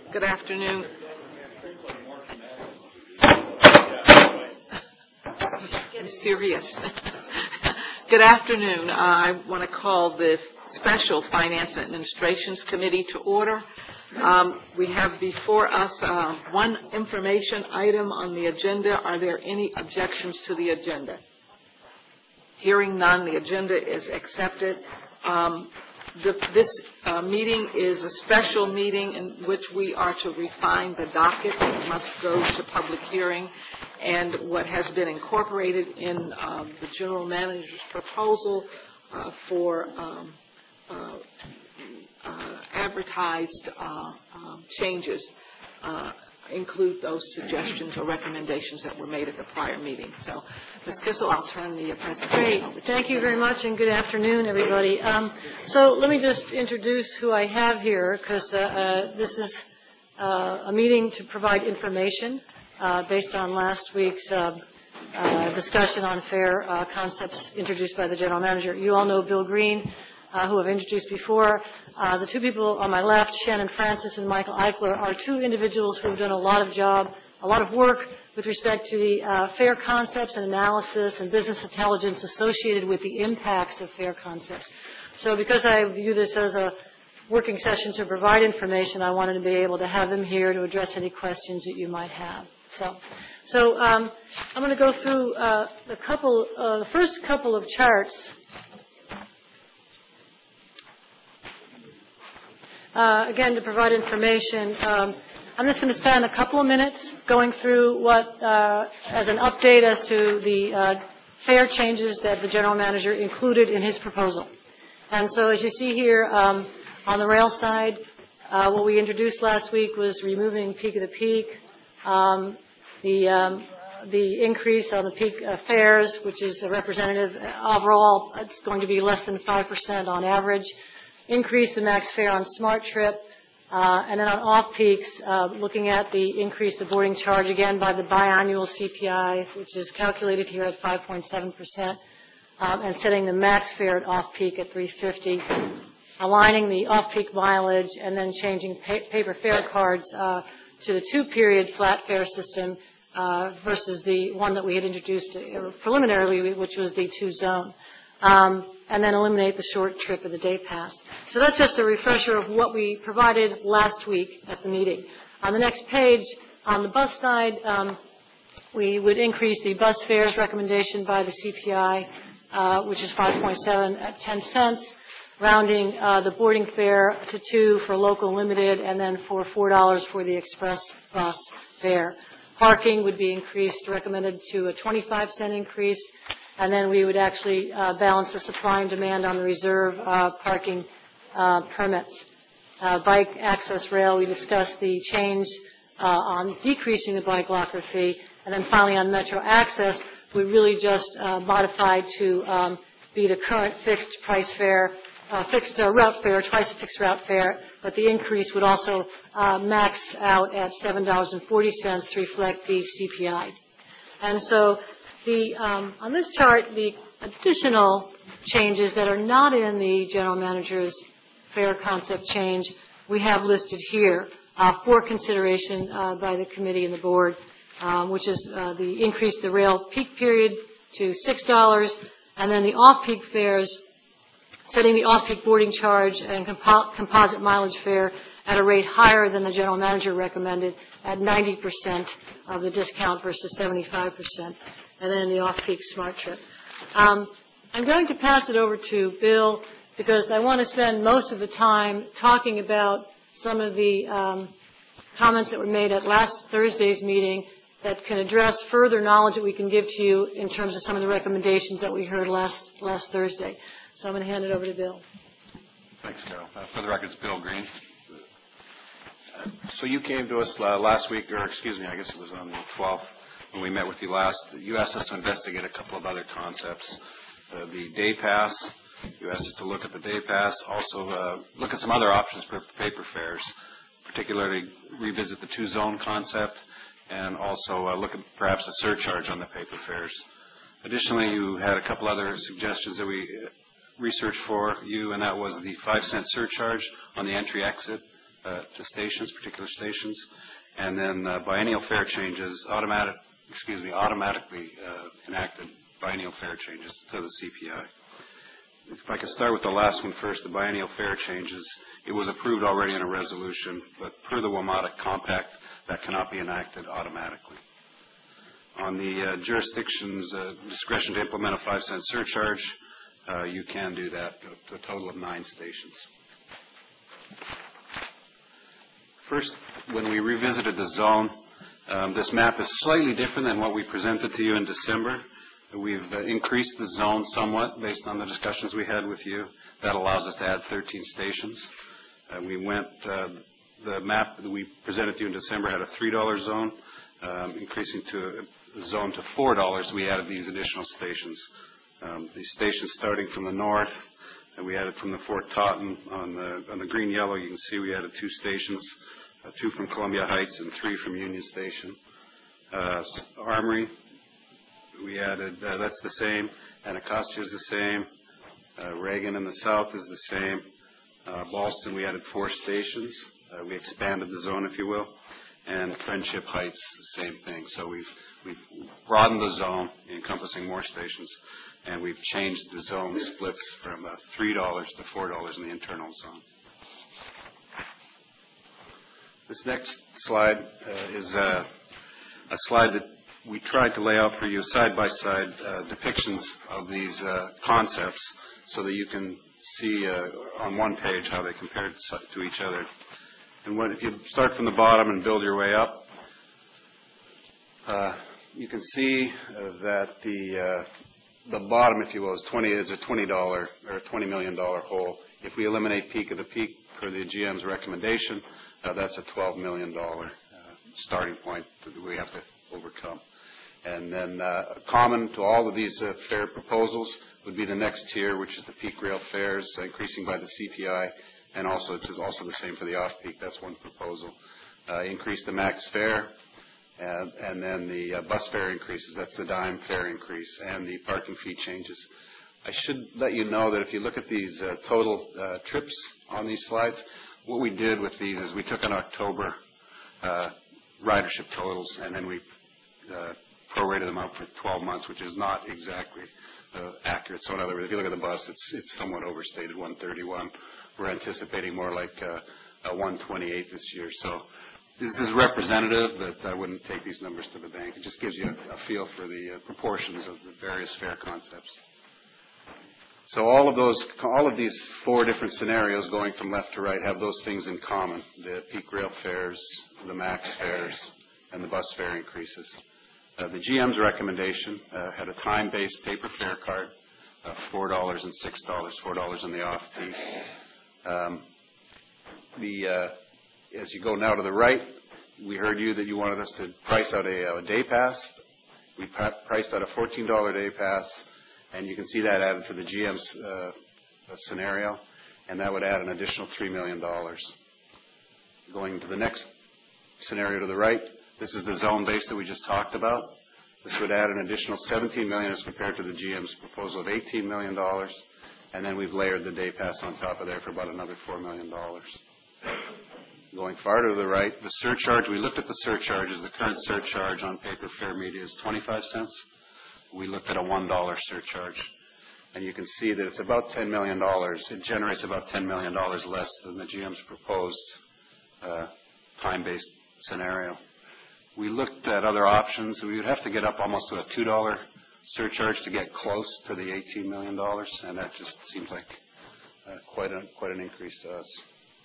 Good afternoon. I'm serious. Good afternoon. I want to call the Special Finance and Administrations Committee to order. We have before us one information item on the agenda. Are there any objections to the agenda? Hearing none, the agenda is accepted. This meeting is a special meeting in which we are to refine the docket. It must go to public hearing. And what has been incorporated in the general manager's proposal for advertised changes include those suggestions or recommendations that were made at the prior meeting. So, Ms. Kissel, I'll turn the presentation over to you. Thank you very much, and good afternoon, everybody. So let me just introduce who I have here, because this is a meeting to provide information based on last week's discussion on fair concepts introduced by the general manager. You all know Bill Green, who I've introduced before. The two people on my left, Shannon Francis and Michael Eichler, are two individuals who have done a lot of work with respect to the fair concepts and analysis and business intelligence associated with the impacts of fair concepts. So because I view this as a working session to provide information, I wanted to be able to have them here to address any questions that you might have. So I'm going to go through the first couple of charts. Again, to provide information, I'm just going to spend a couple of minutes going through what, as an update as to the fair changes that the general manager included in his proposal. And so as you see here, on the rail side, what we introduced last week was removing peak of the peak, the increase on the peak fares, which is a representative. Overall, it's going to be less than 5% on average. Increase the max fare on Smart Trip, and then on off-peaks, looking at the increase of boarding charge, again, by the biannual CPI, which is calculated here at 5.7%, and setting the max fare at off-peak at $3.50, aligning the off-peak mileage, and then changing paper fare cards to the two-period flat fare system versus the one that we had introduced preliminarily, which was the two-zone. And then eliminate the short trip of the day pass. So that's just a refresher of what we provided last week at the meeting. On the next page, on the bus side, we would increase the bus fares recommendation by the CPI, which is 5.7 at 10 cents, rounding the boarding fare to 2 for local limited, and then for $4 for the express bus fare. Parking would be increased, recommended to a 25-cent increase. And then we would actually balance the supply and demand on the reserve parking permits. Bike access rail, we discussed the change on decreasing the bike locker fee. And then finally on Metro access, we really just modified to be the current fixed price fare, fixed route fare, twice a fixed route fare. But the increase would also max out at $7.40 to reflect the CPI. And so on this chart, the additional changes that are not in the general manager's fair concept change, we have listed here for consideration by the committee and the board, which is the increase the rail peak period to $6, and then the off-peak fares, setting the off-peak boarding charge and composite mileage fare at a rate higher than the general manager recommended at 90% of the discount versus 75%. And then the off-peak Smart Trip. I'm going to pass it over to Bill because I want to spend most of the time talking about some of the comments that were made at last Thursday's meeting that can address further knowledge that we can give to you in terms of some of the recommendations that we heard last Thursday. So I'm going to hand it over to Bill. Thanks, Carol. For the record, it's Bill Green. So you came to us last week, or excuse me, I guess it was on the 12th, when we met with you last. You asked us to investigate a couple of other concepts. The day pass, you asked us to look at the day pass, also look at some other options for paper fares, particularly revisit the two-zone concept, and also look at perhaps a surcharge on the paper fares. Additionally, you had a couple other suggestions that we researched for you, and that was the 5-cent surcharge on the entry-exit to stations, particular stations, and then biennial fare changes, automatically enacted biennial fare changes to the CPI. If I could start with the last one first, the biennial fare changes. It was approved already in a resolution, but per the WMATA compact, that cannot be enacted automatically. On the jurisdiction's discretion to implement a 5-cent surcharge, you can do that to a total of 9 stations. First, when we revisited the zone, this map is slightly different than what we presented to you in December. We've increased the zone somewhat based on the discussions we had with you. That allows us to add 13 stations. The map that we presented to you in December had a $3 zone. Increasing to a zone to $4, we added these additional stations. These stations starting from the north, and we added from the Fort Totten. On the green yellow, you can see we added 2 stations, 2 from Columbia Heights and 3 from Union Station. Armory, we added, that's the same. Anacostia is the same. Reagan in the south is the same. Ballston, we added 4 stations. We expanded the zone, if you will. And Friendship Heights, the same thing. So we've broadened the zone, encompassing more stations, and we've changed the zone splits from $3 to $4 in the internal zone. This next slide is a slide that we tried to lay out for you side-by-side depictions of these concepts so that you can see on one page how they compare to each other. And if you start from the bottom and build your way up, you can see that the bottom, if you will, is a $20 or $20 million hole. If we eliminate peak of the peak per the GM's recommendation, that's a $12 million starting point that we have to overcome. And then common to all of these fare proposals would be the next tier, which is the peak rail fares, increasing by the CPI. And also, it's also the same for the off-peak. That's one proposal. Increase the max fare, and then the bus fare increases. That's the dime fare increase, and the parking fee changes. I should let you know that if you look at these total trips on these slides, what we did with these is we took an October ridership totals, and then we prorated them out for 12 months, which is not exactly accurate. So in other words, if you look at the bus, it's somewhat overstated, 131. We're anticipating more like 128 this year. So this is representative, but I wouldn't take these numbers to the bank. It just gives you a feel for the proportions of the various fare concepts. So all of these 4 different scenarios going from left to right have those things in common: the peak rail fares, the max fares, and the bus fare increases. The GM's recommendation had a time-based paper fare card, $4 and $6, $4 in the off-peak. As you go now to the right, we heard you that you wanted us to price out a day pass. We priced out a $14 day pass, and you can see that added to the GM's scenario, and that would add an additional $3 million. Going to the next scenario to the right, this is the zone base that we just talked about. This would add an additional $17 million as compared to the GM's proposal of $18 million. And then we've layered the day pass on top of there for about another $4 million. Going farther to the right, the surcharge, we looked at the surcharges. The current surcharge on paper fare media is 25 cents. We looked at a $1 surcharge. And you can see that it's about $10 million. It generates about $10 million less than the GM's proposed time-based scenario. We looked at other options. We would have to get up almost to a $2 surcharge to get close to the $18 million, and that just seems like quite an increase to us.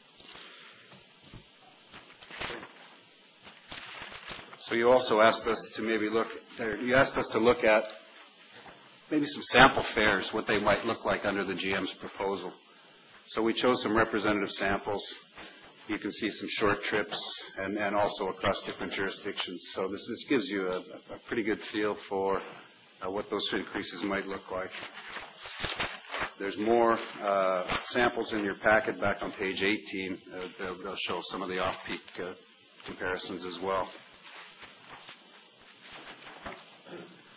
So you also asked us to look at maybe some sample fares, what they might look like under the GM's proposal. So we chose some representative samples. You can see some short trips and also across different jurisdictions. So this gives you a pretty good feel for what those increases might look like. There's more samples in your packet back on page 18. They'll show some of the off-peak comparisons as well.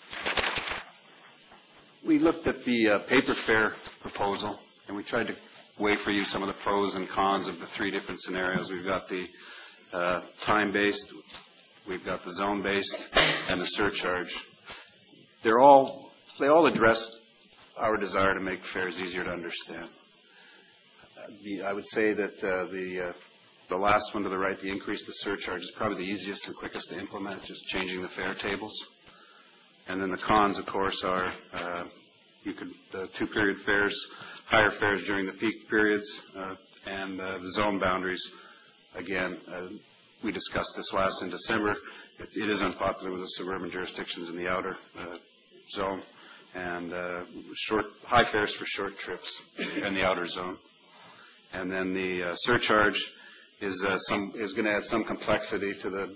We looked at the paper fare proposal, and we tried to weigh for you some of the pros and cons of the three different scenarios. We've got the time-based, we've got the zone-based, and the surcharge. They all address our desire to make fares easier to understand. I would say that the last one to the right, the increase the surcharge, is probably the easiest and quickest to implement, just changing the fare tables. And then the cons, of course, are the two-period fares, higher fares during the peak periods, and the zone boundaries. Again, we discussed this last in December. It is unpopular with the suburban jurisdictions in the outer zone, and high fares for short trips in the outer zone. And then the surcharge is going to add some complexity to the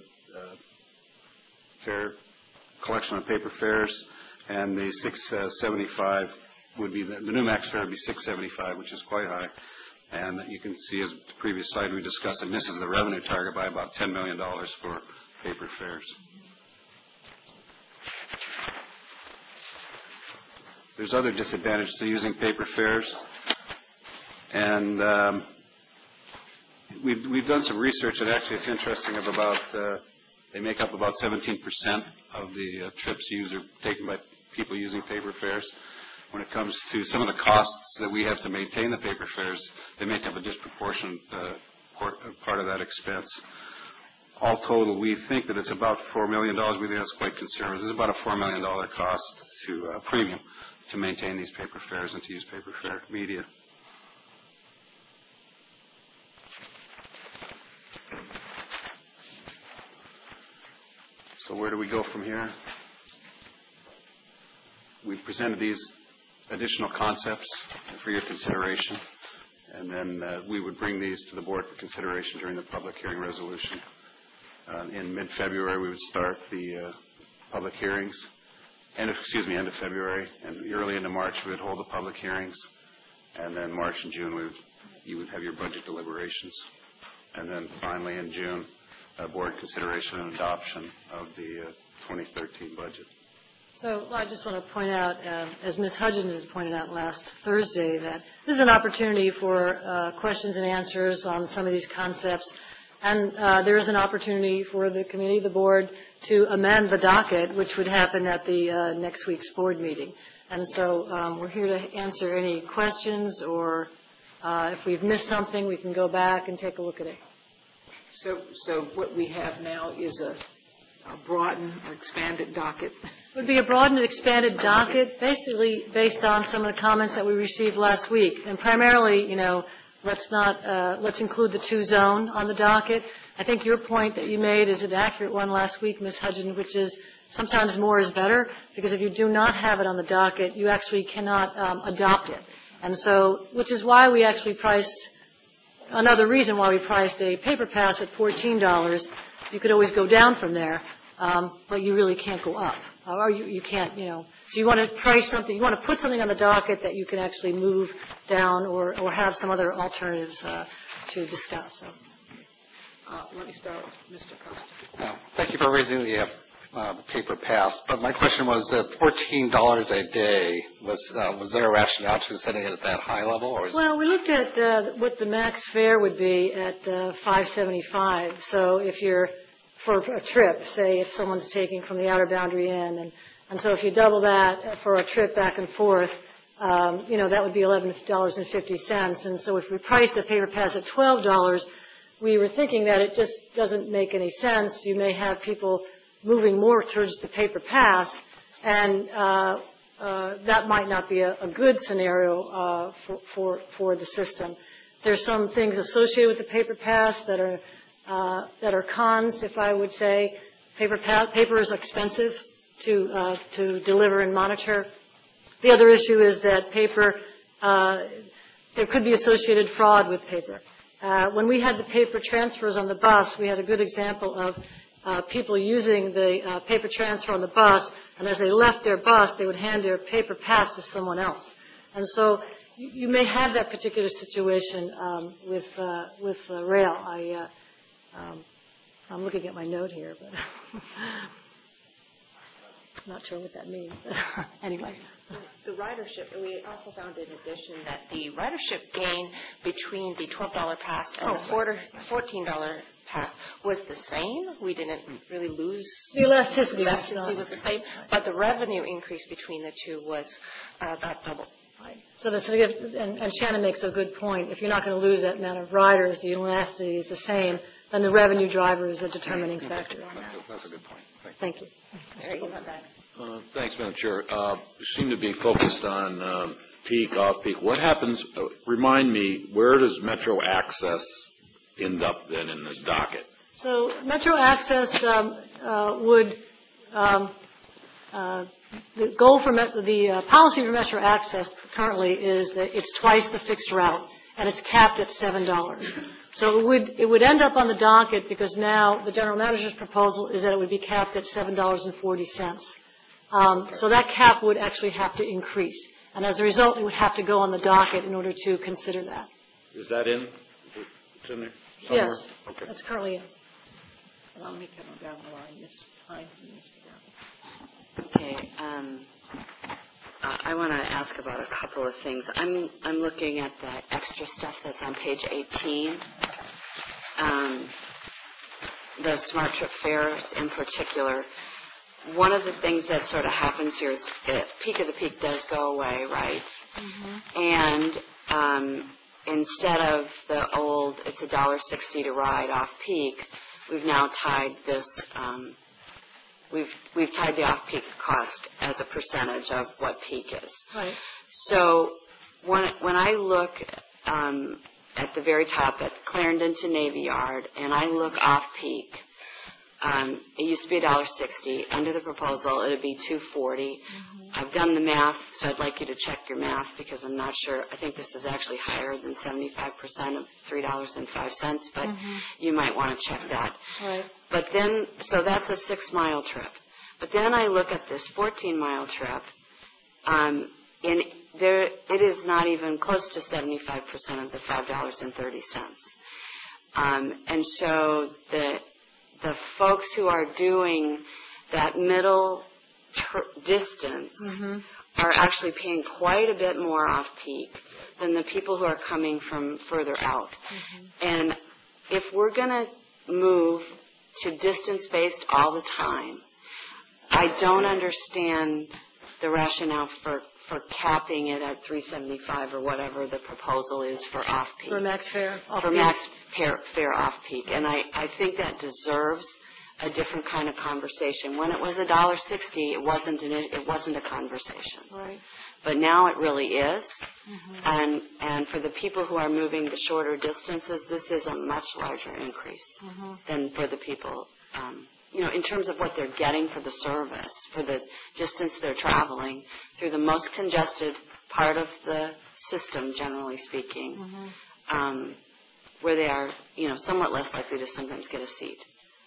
fare collection of paper fares, and the $6.75 would be the new max fare would be $6.75, which is quite high. And you can see, as the previous slide we discussed, it misses the revenue target by about $10 million for paper fares. There's other disadvantages to using paper fares, and we've done some research, and actually it's interesting, of about they make up about 17% of the trips taken by people using paper fares. When it comes to some of the costs that we have to maintain the paper fares, they make up a disproportionate part of that expense. All total, we think that it's about $4 million. We think that's quite conservative. There's about a $4 million cost to premium to maintain these paper fares and to use paper fare media. So where do we go from here? We've presented these additional concepts for your consideration, and then we would bring these to the board for consideration during the public hearing resolution. In mid-February, we would start the public hearings. End of February, and early into March, we would hold the public hearings, and then March and June, you would have your budget deliberations, and then finally in June, board consideration and adoption of the 2013 budget. So I just want to point out, as Ms. Hudgens has pointed out last Thursday, that this is an opportunity for questions and answers on some of these concepts. And there is an opportunity for the committee, the board, to amend the docket, which would happen at the next week's board meeting. And so we're here to answer any questions, or if we've missed something, we can go back and take a look at it. So what we have now is a broadened or expanded docket. It would be a broadened and expanded docket, basically based on some of the comments that we received last week. And primarily, let's include the two-zone on the docket. I think your point that you made is an accurate one last week, Ms. Hudgens, which is sometimes more is better, because if you do not have it on the docket, you actually cannot adopt it. And so, which is why we actually priced, another reason why we priced a paper pass at $14. You could always go down from there, but you really can't go up. Or you can't, so you want to price something, you want to put something on the docket that you can actually move down or have some other alternatives to discuss. So. Let me start with Mr. Costa. Thank you for raising the paper pass, but my question was that $14 a day, was there a rationale to setting it at that high level? Or well, we looked at what the max fare would be at $5.75. So if you're, for a trip, say if someone's taking from the outer boundary in, and so if you double that for a trip back and forth, that would be $11.50. And so if we priced a paper pass at $12, we were thinking that it just doesn't make any sense. You may have people moving more towards the paper pass, and that might not be a good scenario for the system. There's some things associated with the paper pass that are cons, if I would say. Paper is expensive to deliver and monitor. The other issue is that paper, there could be associated fraud with paper. When we had the paper transfers on the bus, we had a good example of people using the paper transfer on the bus, and as they left their bus, they would hand their paper pass to someone else. And so you may have that particular situation with rail. I'm looking at my note here, but Not sure what that means. Anyway. The ridership, we also found in addition that the ridership gain between the $12 pass and the $14 pass was the same. We didn't really lose. The elasticity was the same, but the revenue increase between the two was about double. Right. So and Shannon makes a good point. If you're not going to lose that amount of riders, the elasticity is the same, then the revenue driver is a determining factor on that. That's a good point. Thank you. There you go, back. Thanks, Madam Chair. You seem to be focused on peak, off-peak. What happens, remind me, where does Metro Access end up then in this docket? So Metro Access would, the goal for the policy for Metro Access currently is that it's twice the fixed route, and it's capped at $7. So it would end up on the docket because now the general manager's proposal is that it would be capped at $7.40. So that cap would actually have to increase. And as a result, it would have to go on the docket in order to consider that. Is that in? It's in there somewhere? Yes, Okay. that's currently in. Allow me to come down the line, Ms. Hines and Mr. Brown. Okay, I want to ask about a couple of things. I'm looking at the extra stuff that's on page 18. The Smart Trip fares in particular. One of the things that sort of happens here is Peak of the Peak does go away, right? Mm-hmm. And instead of the old, it's $1.60 to ride off peak, we've now tied this. We've tied the off-peak cost as a percentage of what peak is. Right. So when I look at the very top at Clarendon to Navy Yard, and I look off-peak, it used to be $1.60. Under the proposal, it would be $2.40. Mm-hmm. I've done the math, so I'd like you to check your math because I'm not sure. I think this is actually higher than 75% of $3.05, but you might want to check that. Right. But then, so that's a 6-mile trip. But then I look at this 14-mile trip, and it is not even close to 75% of the $5.30. And so the folks who are doing that middle distance are actually paying quite a bit more off-peak than the people who are coming from further out. And if we're going to move to distance-based all the time, I don't understand the rationale for capping it at $3.75 or whatever the proposal is for off-peak. For max fare off-peak. For max fare off-peak. And I think that deserves a different kind of conversation. When it was $1.60, it wasn't a conversation. Right. But now it really is. And for the people who are moving the shorter distances, this is a much larger increase than for the people, in terms of what they're getting for the service, for the distance they're traveling through the most congested part of the system, generally speaking, where they are, somewhat less likely to sometimes get a seat.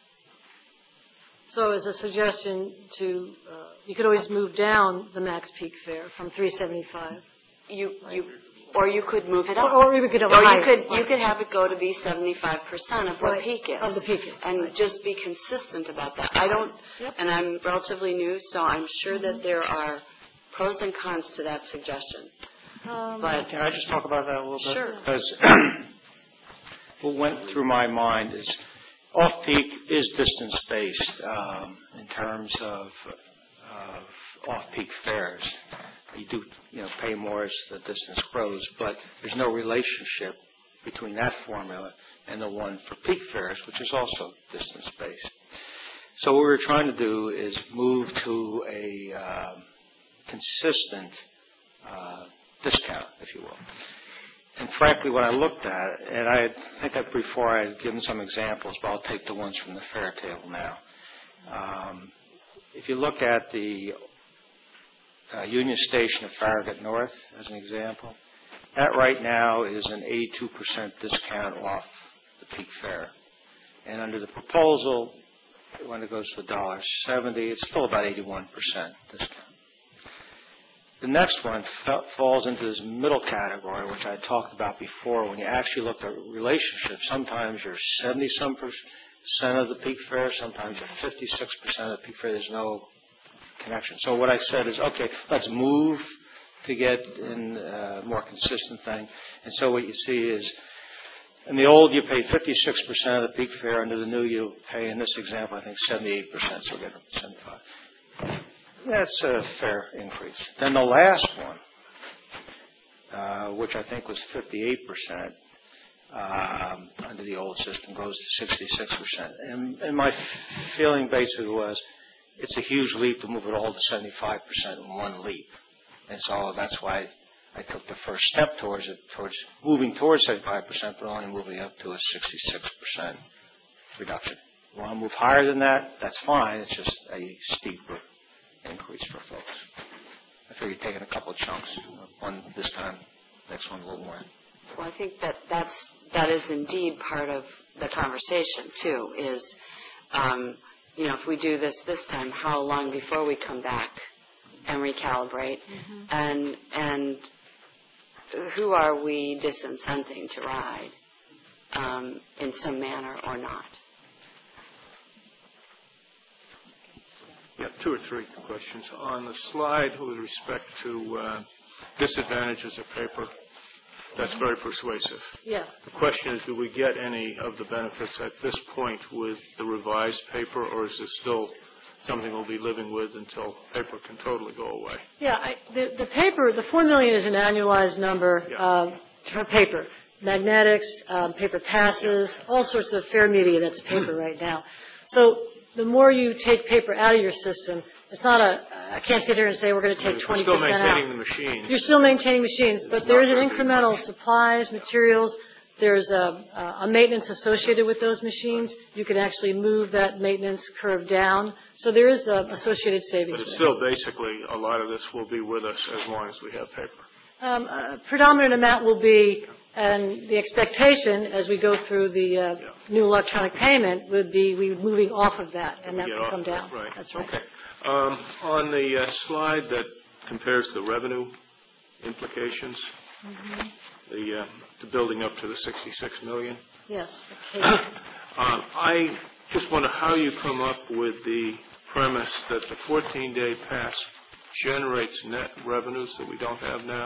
So as a suggestion you could always move down the max peak fare from $3.75. Or you could move it up. Or you could you could have it go to be 75% of what peak is. Of the peak is. And just be consistent about that. I don't, and I'm relatively new, so I'm sure that there are pros and cons to that suggestion. But can I just talk about that a little bit? Sure. Because what went through my mind is off-peak is distance-based in terms of off-peak fares. You do, pay more as the distance grows, but there's no relationship between that formula and the one for peak fares, which is also distance-based. So what we're trying to do is move to a consistent discount, if you will. And frankly, when I looked at it, and I think that before I had given some examples, but I'll take the ones from the fare table now. If you look at the Union Station of Farragut North, as an example, that right now is an 82% discount off the peak fare. And under the proposal, when it goes to $1.70, it's still about 81% discount. The next one falls into this middle category, which I talked about before. When you actually look at relationships, sometimes you're 70-some% of the peak fare, sometimes you're 56% of the peak fare. There's no connection. So what I said is, okay, let's move to get in a more consistent thing. And so what you see is, in the old, you pay 56% of the peak fare. Under the new, you pay, in this example, I think 78%, so we're getting 75. That's a fair increase. Then the last one, which I think was 58%, under the old system, goes to 66%. And my feeling basically was, it's a huge leap to move it all to 75% in one leap. And so that's why I took the first step towards it, towards moving towards 75%, but only moving up to a 66% reduction. You want to move higher than that, that's fine. It's just a steeper increase for folks. I figured taking a couple of chunks, one this time, next one a little more. Well, I think that is indeed part of the conversation, too, is, if we do this time, how long before we come back and recalibrate? And who are we disincenting to ride in some manner or not? Yeah, 2 or 3 questions. On the slide with respect to disadvantages of paper, that's very persuasive. Yeah. The question is, do we get any of the benefits at this point with the revised paper, or is this still something we'll be living with until paper can totally go away? Yeah, the paper, the $4 million is an annualized number for paper. Magnetics, paper passes, all sorts of fare media that's paper right now. So the more you take paper out of your system, it's not I can't sit here and say we're going to take 20% out. You're still maintaining the machine. You're still maintaining machines, but there's an incremental supplies, materials. There's a maintenance associated with those machines. You can actually move that maintenance curve down. So there is associated savings. But it's still basically a lot of this will be with us as long as we have paper. A predominant amount will be, and the expectation as we go through the new electronic payment would be we moving off of that, and that will come down. Right. That's right. Okay. On the slide that compares the revenue implications, the building up to the 66 million. Yes. I just wonder how you come up with the premise that the 14-day pass generates net revenues that we don't have now.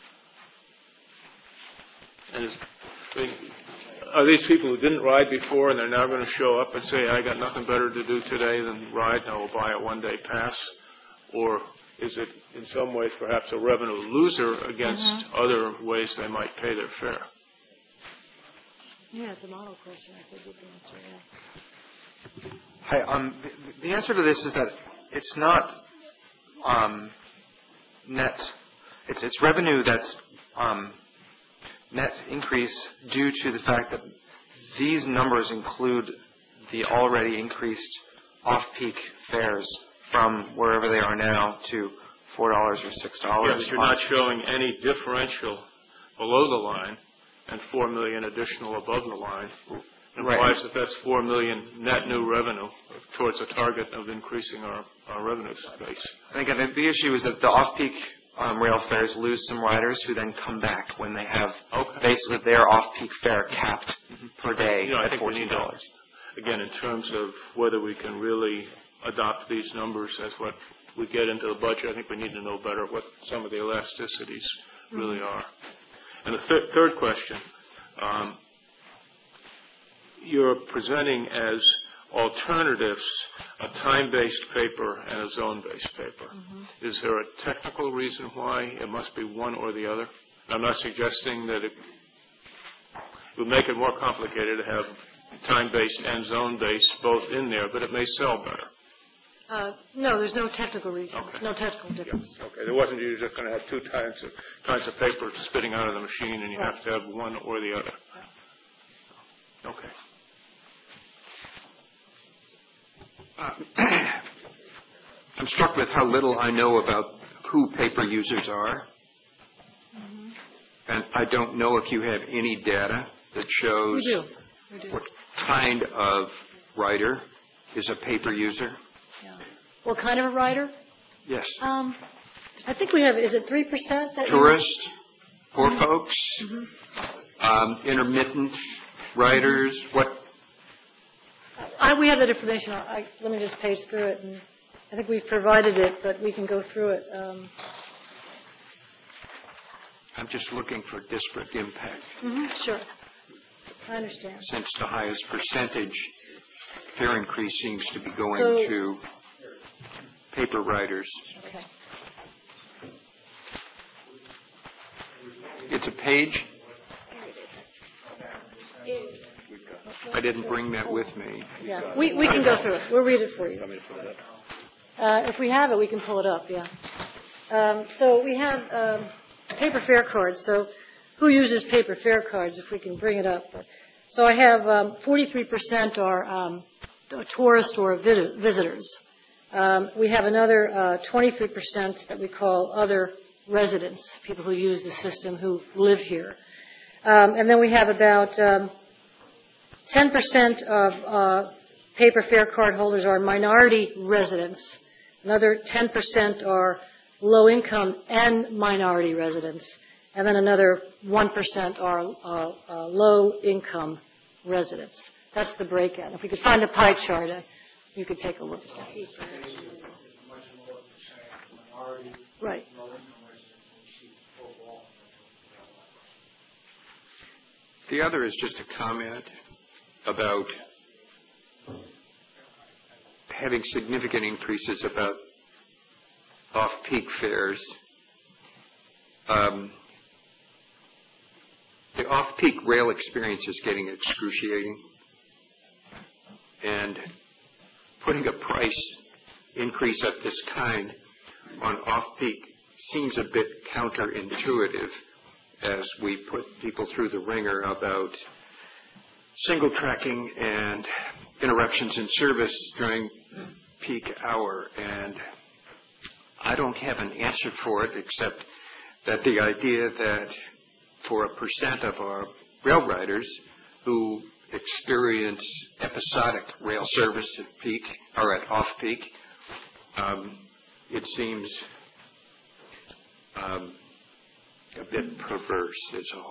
And are these people who didn't ride before and they're now going to show up and say, I got nothing better to do today than ride, and I will buy a one-day pass? Or is it in some ways perhaps a revenue loser against other ways they might pay their fare? Yeah, it's a model question. I think we can answer that. Hi. The answer to this is that it's not net. It's revenue that's net increase due to the fact that these numbers include the already increased off-peak fares from wherever they are now to $4 or $6. Yeah, but you're not showing any differential below the line and $4 million additional above the line. It implies that that's $4 million net new revenue towards a target of increasing our revenue base. And again, the issue is that the off-peak rail fares lose some riders who then come back when they have basically their off-peak fare capped per day at $14. Again, in terms of whether we can really adopt these numbers as what we get into the budget, I think we need to know better what some of the elasticities really are. And the third question, you're presenting as alternatives a time-based paper and a zone-based paper. Is there a technical reason why it must be one or the other? I'm not suggesting that it would make it more complicated to have time-based and zone-based both in there, but it may sell better. No, there's no technical reason. No technical difference. Okay, there wasn't. You're just going to have two kinds of paper spitting out of the machine, and you have to have one or the other. Okay. I'm struck with how little I know about who paper users are. And I don't know if you have any data that shows We do. what kind of rider is a paper user. What kind of a rider? Yes. I think we have, is it 3%? That Tourist, poor folks, intermittent riders, what? We have that information. Let me just page through it. I think we've provided it, but we can go through it. I'm just looking for disparate impact. Sure. I understand. Since the highest percentage fare increase seems to be going So- to paper writers. Okay. It's a page. I didn't bring that with me. Yeah, we can go through it. We'll read it for you. If we have it, we can pull it up, yeah. So we have paper fare cards. So who uses paper fare cards, if we can bring it up? So I have 43% are tourists or visitors. We have another 23% that we call other residents, people who use the system who live here. And then we have about 10% of paper fare card holders are minority residents. Another 10% are low-income and minority residents. And then another 1% are low-income residents. That's the breakout. If we could find a pie chart, you could take a look. Right. The other is just a comment about having significant increases about off-peak fares. The off-peak rail experience is getting excruciating, and putting a price increase of this kind on off-peak seems a bit counterintuitive as we put people through the ringer about single tracking and interruptions in service during peak hour. And I don't have an answer for it, except that the idea that for a percent of our rail riders who experience episodic rail service at peak or at off-peak, it seems a bit perverse, is all.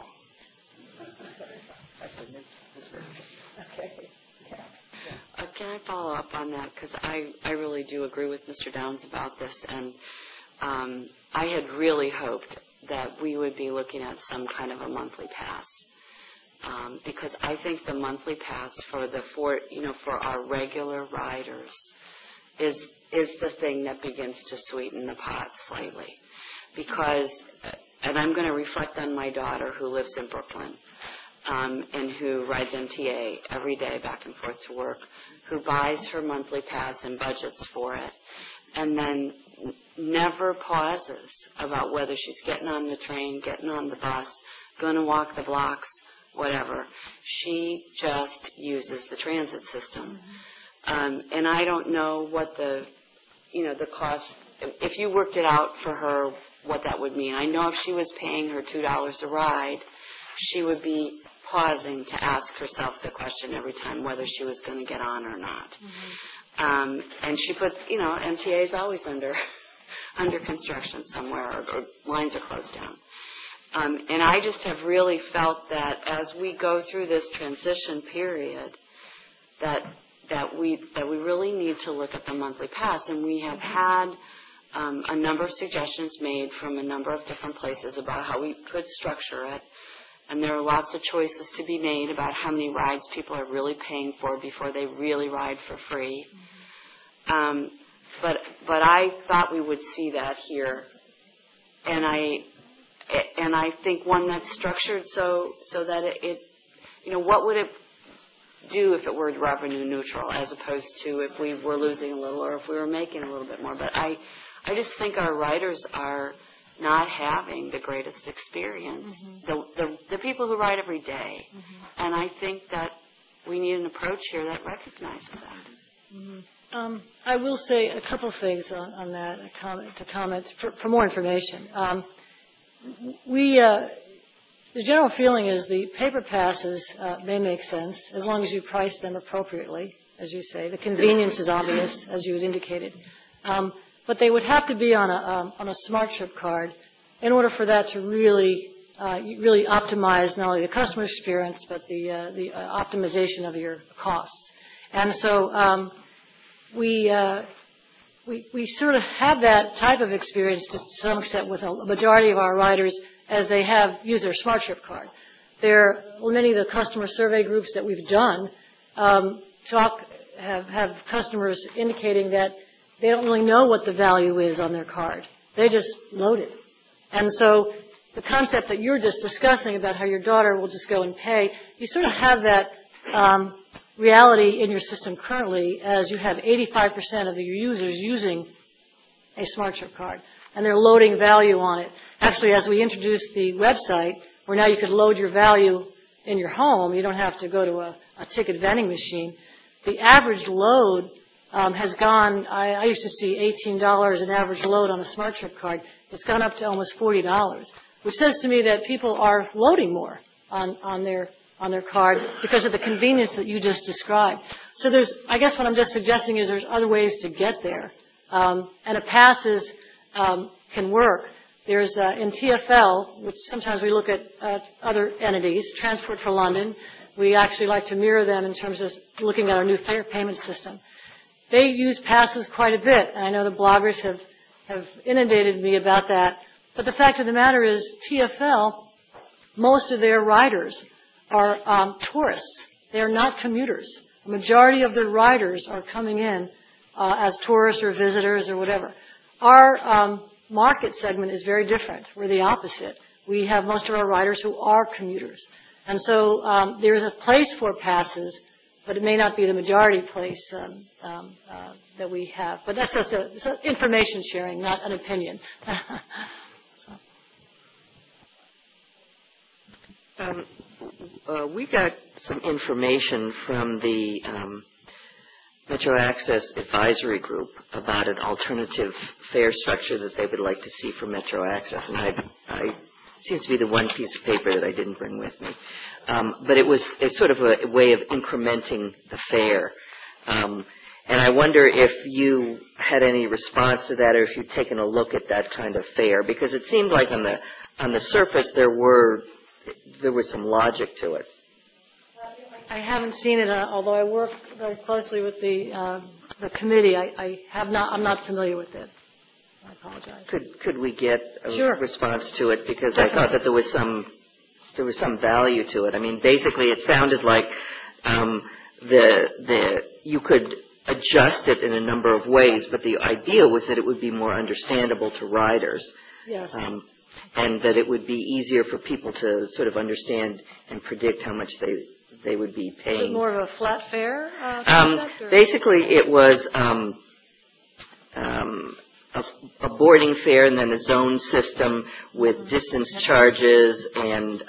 Can I follow up on that? Because I really do agree with Mr. Downs about this, and I had really hoped that we would be looking at some kind of a monthly pass, because I think the monthly pass for our regular riders is the thing that begins to sweeten the pot slightly. Because, and I'm going to reflect on my daughter who lives in Brooklyn, and who rides MTA every day back and forth to work, who buys her monthly pass and budgets for it, and then never pauses about whether she's getting on the train, getting on the bus, going to walk the blocks, whatever. She just uses the transit system. And I don't know what the cost, if you worked it out for her, what that would mean. I know if she was paying her $2 a ride, she would be pausing to ask herself the question every time whether she was going to get on or not. And she puts, MTA is always under construction somewhere, or lines are closed down. And I just have really felt that as we go through this transition period, that we really need to look at the monthly pass. And we have had a number of suggestions made from a number of different places about how we could structure it. And there are lots of choices to be made about how many rides people are really paying for before they really ride for free. But I thought we would see that here, and I think one that's structured so that it what would it do if it were revenue neutral, as opposed to if we were losing a little or if we were making a little bit more. But I just think our riders are not having the greatest experience, the people who ride every day. And I think that we need an approach here that recognizes that. I will say a couple things on that, to comment for more information. The general feeling is the paper passes may make sense as long as you price them appropriately, as you say. The convenience is obvious, as you had indicated. But they would have to be on a Smart Trip card in order for that to really optimize not only the customer experience, but the optimization of your costs. And so we we sort of have that type of experience to some extent with a majority of our riders as they have used their Smart Trip card. Many of the customer survey groups that we've done have customers indicating that they don't really know what the value is on their card. They just load it. And so the concept that you're just discussing about how your daughter will just go and pay, you sort of have that reality in your system currently, as you have 85% of your users using a Smart Trip card, and they're loading value on it. Actually, as we introduced the website, where now you could load your value in your home, you don't have to go to a ticket vending machine. The average load has gone, I used to see $18 an average load on a Smart Trip card. It's gone up to almost $40, which says to me that people are loading more on their card because of the convenience that you just described. So I guess what I'm just suggesting is there's other ways to get there. And a passes can work. There's in TfL, which sometimes we look at other entities, Transport for London. We actually like to mirror them in terms of looking at our new fare payment system. They use passes quite a bit, and I know the bloggers have inundated me about that. But the fact of the matter is, TfL, most of their riders are tourists. They are not commuters. The majority of their riders are coming in as tourists or visitors or whatever. Our market segment is very different. We're the opposite. We have most of our riders who are commuters. And so there's a place for passes, but it may not be the majority place that we have. But that's just it's information sharing, not an opinion. We got some information from the Metro Access Advisory Group about an alternative fare structure that they would like to see for Metro Access, and I seems to be the one piece of paper that I didn't bring with me. But it's sort of a way of incrementing the fare. And I wonder if you had any response to that, or if you'd taken a look at that kind of fare, because it seemed like on the surface there was some logic to it. I haven't seen it, although I work very closely with the committee. I'm not familiar with it. I apologize. Could we get a Sure. response to it? Because Definitely. I thought that there was some value to it. I mean, basically, it sounded like you could adjust it in a number of ways, but the idea was that it would be more understandable to riders. Yes. And that it would be easier for people to sort of understand and predict how much they would be paying. Is it more of a flat fare concept? Or? Basically, it was a boarding fare and then a zone system with distance charges and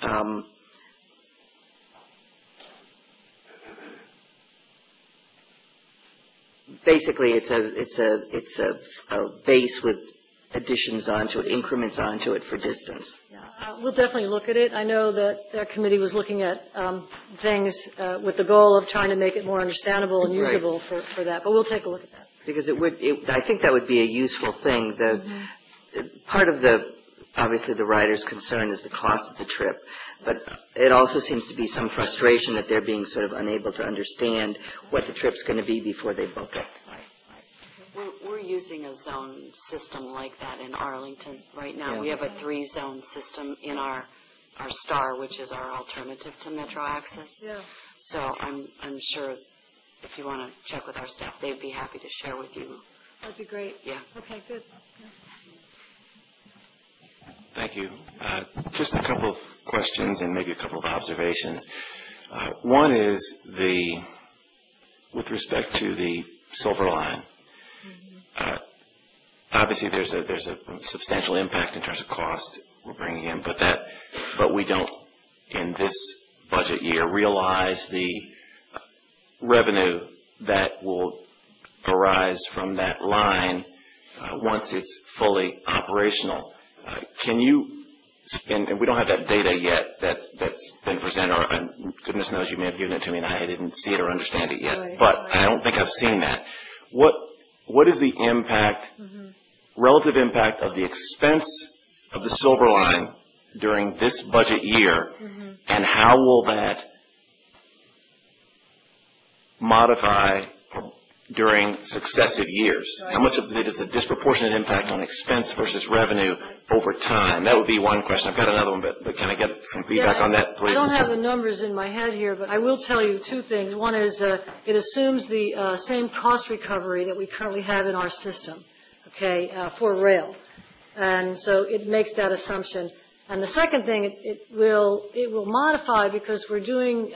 basically it's a base with additions onto it, increments onto it for distance. Yeah, we'll definitely look at it. I know that their committee was looking at things with the goal of trying to make it more understandable and usable for that, but we'll take a look at that. Because I think that would be a useful thing. Part of obviously the rider's concern is the cost of the trip, but it also seems to be some frustration that they're being sort of unable to understand what the trip's going to be before they book it. We're using a zone system like that in Arlington right now. Yeah. We have a 3-zone system in our Star, which is our alternative to Metro Access. Yeah. So I'm sure if you want to check with our staff, they'd be happy to share with you. That'd be great. Yeah. Okay, good. Thank you. Just a couple of questions and maybe a couple of observations. One is with respect to the Silver Line. Obviously, there's a substantial impact in terms of cost we're bringing in, but we don't in this budget year realize the revenue that will arise from that line once it's fully operational. Can you spend, and we don't have that data yet that's been presented, or goodness knows you may have given it to me and I didn't see it or understand it yet, Right. but I don't think I've seen that. What is the impact, relative impact of the expense of the Silver Line during this budget year, and how will that modify or during successive years? How much of it is a disproportionate impact on expense versus revenue over time? That would be one question. I've got another one, but can I get some feedback on that, please? I don't have the numbers in my head here, but I will tell you two things. One is it assumes the same cost recovery that we currently have in our system, okay, for rail. And so it makes that assumption. And the second thing, it will modify because we're doing,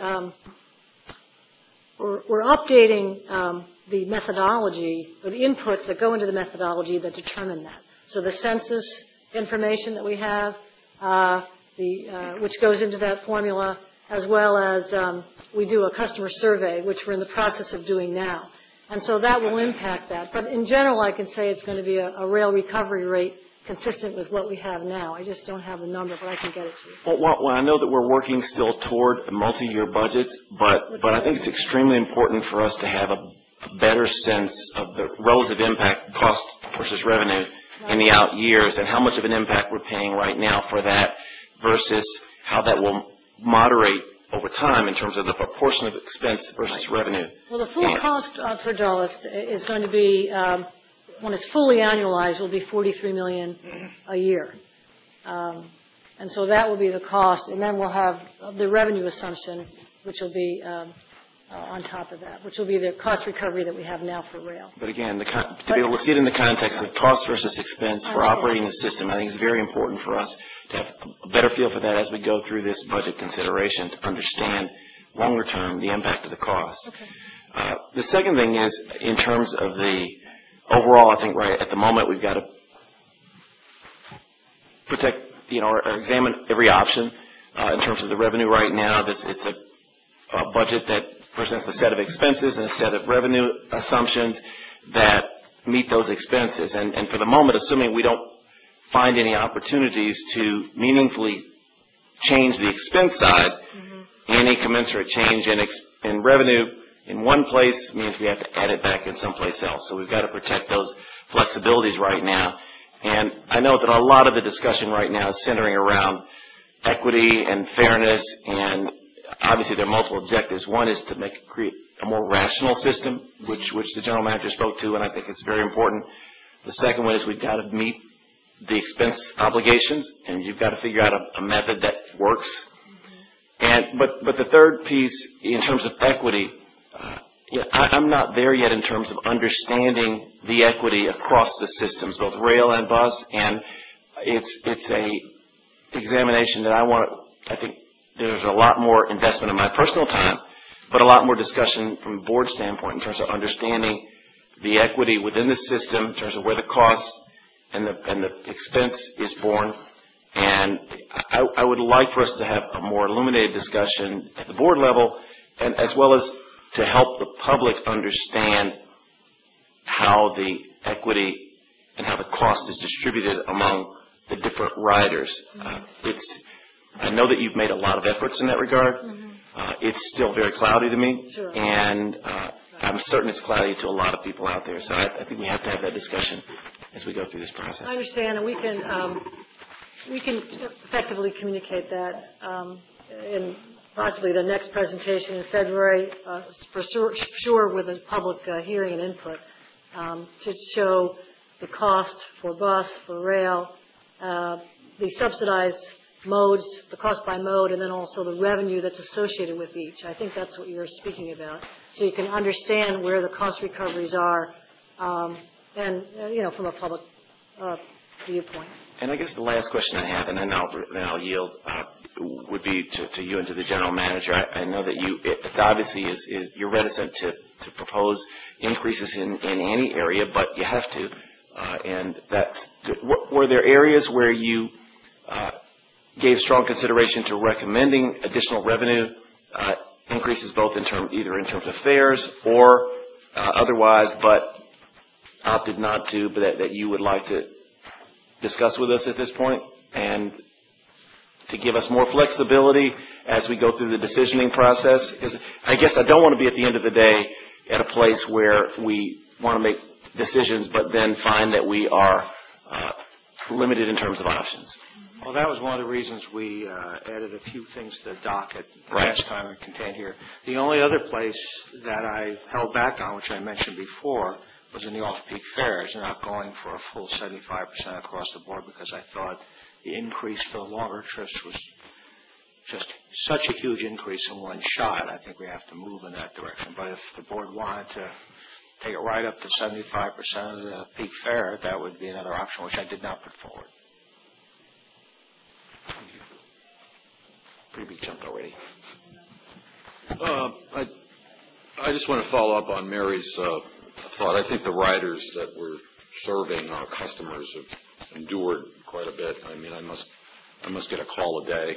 we're updating the methodology, or the inputs that go into the methodology that determine that. So the census information that we have, which goes into that formula, as well as we do a customer survey, which we're in the process of doing now. And so that will impact that. But in general, I can say it's going to be a rail recovery rate consistent with what we have now. I just don't have the number, but I can get it to you. Well, I know that we're working still toward multi-year budgets, but I think it's extremely important for us to have a better sense of the relative impact, cost versus revenue, in the out years, and how much of an impact we're paying right now for that versus how that will moderate over time in terms of the proportion of expense versus revenue. Well, the full cost for Dulles is going to be, when it's fully annualized, will be $43 million a year. And so that will be the cost. And then we'll have the revenue assumption, which will be on top of that, which will be the cost recovery that we have now for rail. But again, to be able to see it in the context of cost versus expense for operating the system, I think it's very important for us to have a better feel for that as we go through this budget consideration to understand longer term the impact of the cost. Okay. The second thing is in terms of the overall, I think right at the moment we've got to protect, or examine every option in terms of the revenue right now. It's a budget that presents a set of expenses and a set of revenue assumptions that meet those expenses. And for the moment, assuming we don't find any opportunities to meaningfully change the expense side, any commensurate change in revenue in one place means we have to add it back in someplace else. So we've got to protect those flexibilities right now. And I know that a lot of the discussion right now is centering around equity and fairness, and obviously there are multiple objectives. One is to create a more rational system, which the general manager spoke to, and I think it's very important. The second one is we've got to meet the expense obligations, and you've got to figure out a method that works. But the third piece, in terms of equity, I'm not there yet in terms of understanding the equity across the systems, both rail and bus, and it's a examination that I think there's a lot more investment in my personal time, but a lot more discussion from a board standpoint in terms of understanding the equity within the system, in terms of where the costs and the expense is borne. And I would like for us to have a more illuminated discussion at the board level, and as well as to help the public understand how the equity and how the cost is distributed among the different riders. I know that you've made a lot of efforts in that regard. It's still very cloudy to me, and I'm certain it's cloudy to a lot of people out there. So I think we have to have that discussion as we go through this process. I understand, and we can effectively communicate that in possibly the next presentation in February, for sure with a public hearing and input, to show the cost for bus, for rail, the subsidized modes, the cost by mode, and then also the revenue that's associated with each. I think that's what you're speaking about. So you can understand where the cost recoveries are, and from a public viewpoint. And I guess the last question I have, and then I'll yield, would be to you and to the general manager. I know that it's obviously you're reticent to propose increases in any area, but you have to, and that's good. Were there areas where you gave strong consideration to recommending additional revenue increases, both either in terms of fares or otherwise, but opted not to, but that you would like to discuss with us at this point, and to give us more flexibility as we go through the decisioning process? Because I guess I don't want to be at the end of the day at a place where we want to make decisions but then find that we are limited in terms of options. Well, that was one of the reasons we added a few things to the docket last time and contained here. The only other place that I held back on, which I mentioned before, was in the off-peak fares, not going for a full 75% across the board, because I thought the increase for the longer trips was just such a huge increase in one shot. I think we have to move in that direction. But if the board wanted to take it right up to 75% of the peak fare, that would be another option, which I did not put forward. Pretty big jump already. I just want to follow up on Mary's thought. I think the riders that we're serving, our customers, have endured quite a bit. I mean, I must get a call a day,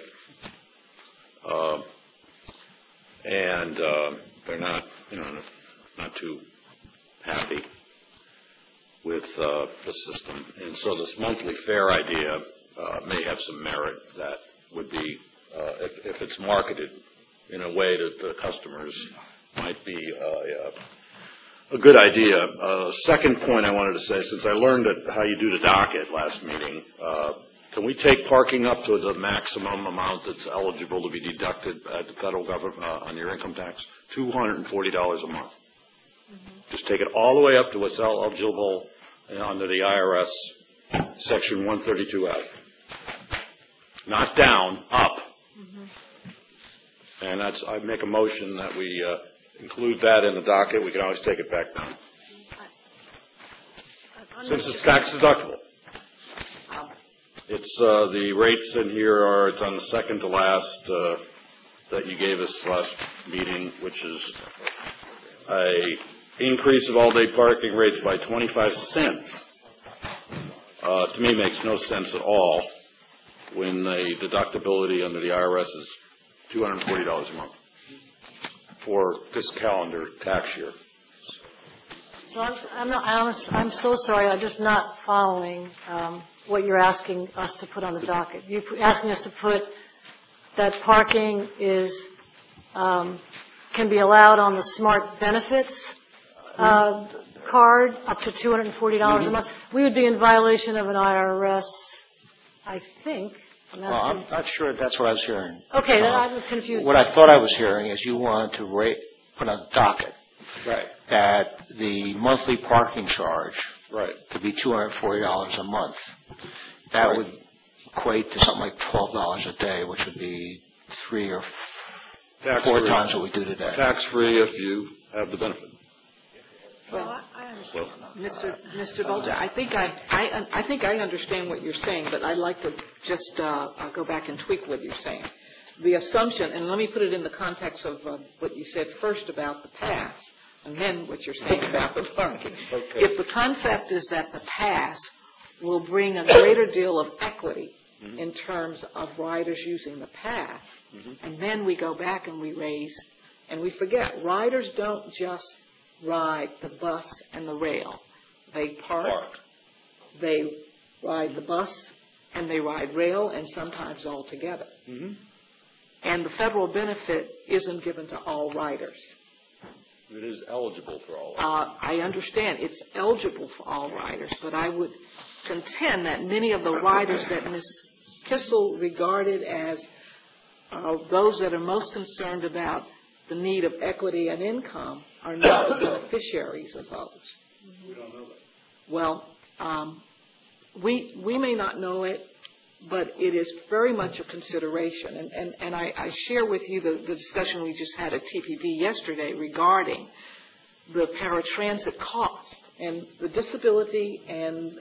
and they're not, not too happy with the system. And so this monthly fare idea may have some merit. That would be, if it's marketed in a way that the customers might be a good idea. Second point I wanted to say, since I learned how you do the docket last meeting, can we take parking up to the maximum amount that's eligible to be deducted at the federal government on your income tax? $240 a month. Just take it all the way up to what's eligible under the IRS Section 132F. Not down, up. And I make a motion that we include that in the docket. We can always take it back down, since it's tax deductible. It's the rates in here it's on the second to last that you gave us last meeting, which is a increase of all-day parking rates by 25 cents. To me, makes no sense at all when the deductibility under the IRS is $240 a month for this calendar tax year. So I'm so sorry, I'm just not following what you're asking us to put on the docket. You're asking us to put that parking is, can be allowed on the smart benefits card up to $240 a month. We would be in violation of an IRS, I think. Well, I'm not sure that's what I was hearing. Okay, I'm confused. What I thought I was hearing is you wanted to put on the docket that the monthly parking charge could be $240 a month. That would equate to something like $12 a day, which would be 3 or 4 times what we do today. Tax-free if you have the benefit. Well, I understand. Mr. Bolger, I think I understand what you're saying, but I'd like to just go back and tweak what you're saying. The assumption, and let me put it in the context of what you said first about the pass, and then what you're saying about the parking. Okay. If the concept is that the pass will bring a greater deal of equity in terms of riders using the pass, and then we go back and we raise, and we forget, riders don't just ride the bus and the rail. They park, they ride the bus, and they ride rail, and sometimes all together. And the federal benefit isn't given to all riders. It is eligible for all riders. I understand it's eligible for all riders, but I would contend that many of the riders that Ms. Kissel regarded as those that are most concerned about the need of equity and income are not the beneficiaries of those. We don't know that. Well, we may not know it, but it is very much a consideration. And I share with you the discussion we just had at TPP yesterday regarding the paratransit cost and the disability and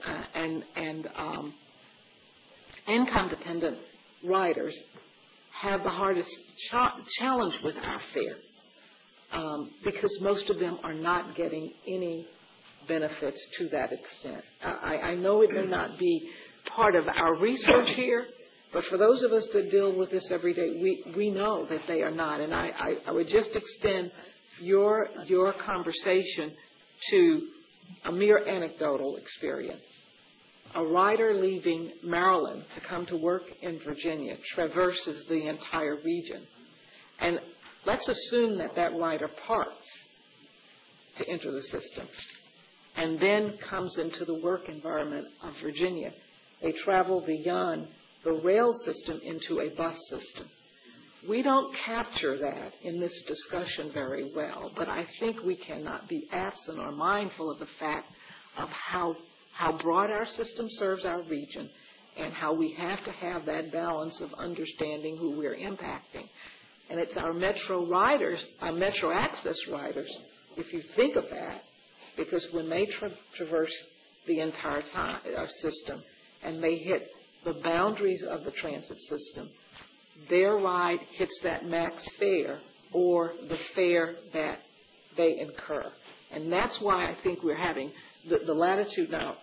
income-dependent riders have the hardest challenge with our fare. Because most of them are not getting any benefits to that extent. I know it may not be part of our research here, but for those of us that deal with this every day, we know that they are not. And I would just extend your conversation to a mere anecdotal experience. A rider leaving Maryland to come to work in Virginia traverses the entire region. And let's assume that that rider parks to enter the system and then comes into the work environment of Virginia. They travel beyond the rail system into a bus system. We don't capture that in this discussion very well, but I think we cannot be absent or mindful of the fact of how broad our system serves our region and how we have to have that balance of understanding who we're impacting. And it's our metro riders, our metro access riders, if you think of that, because when they traverse the entire our system and they hit the boundaries of the transit system, their ride hits that max fare or the fare that they incur. And that's why I think we're having the latitude now.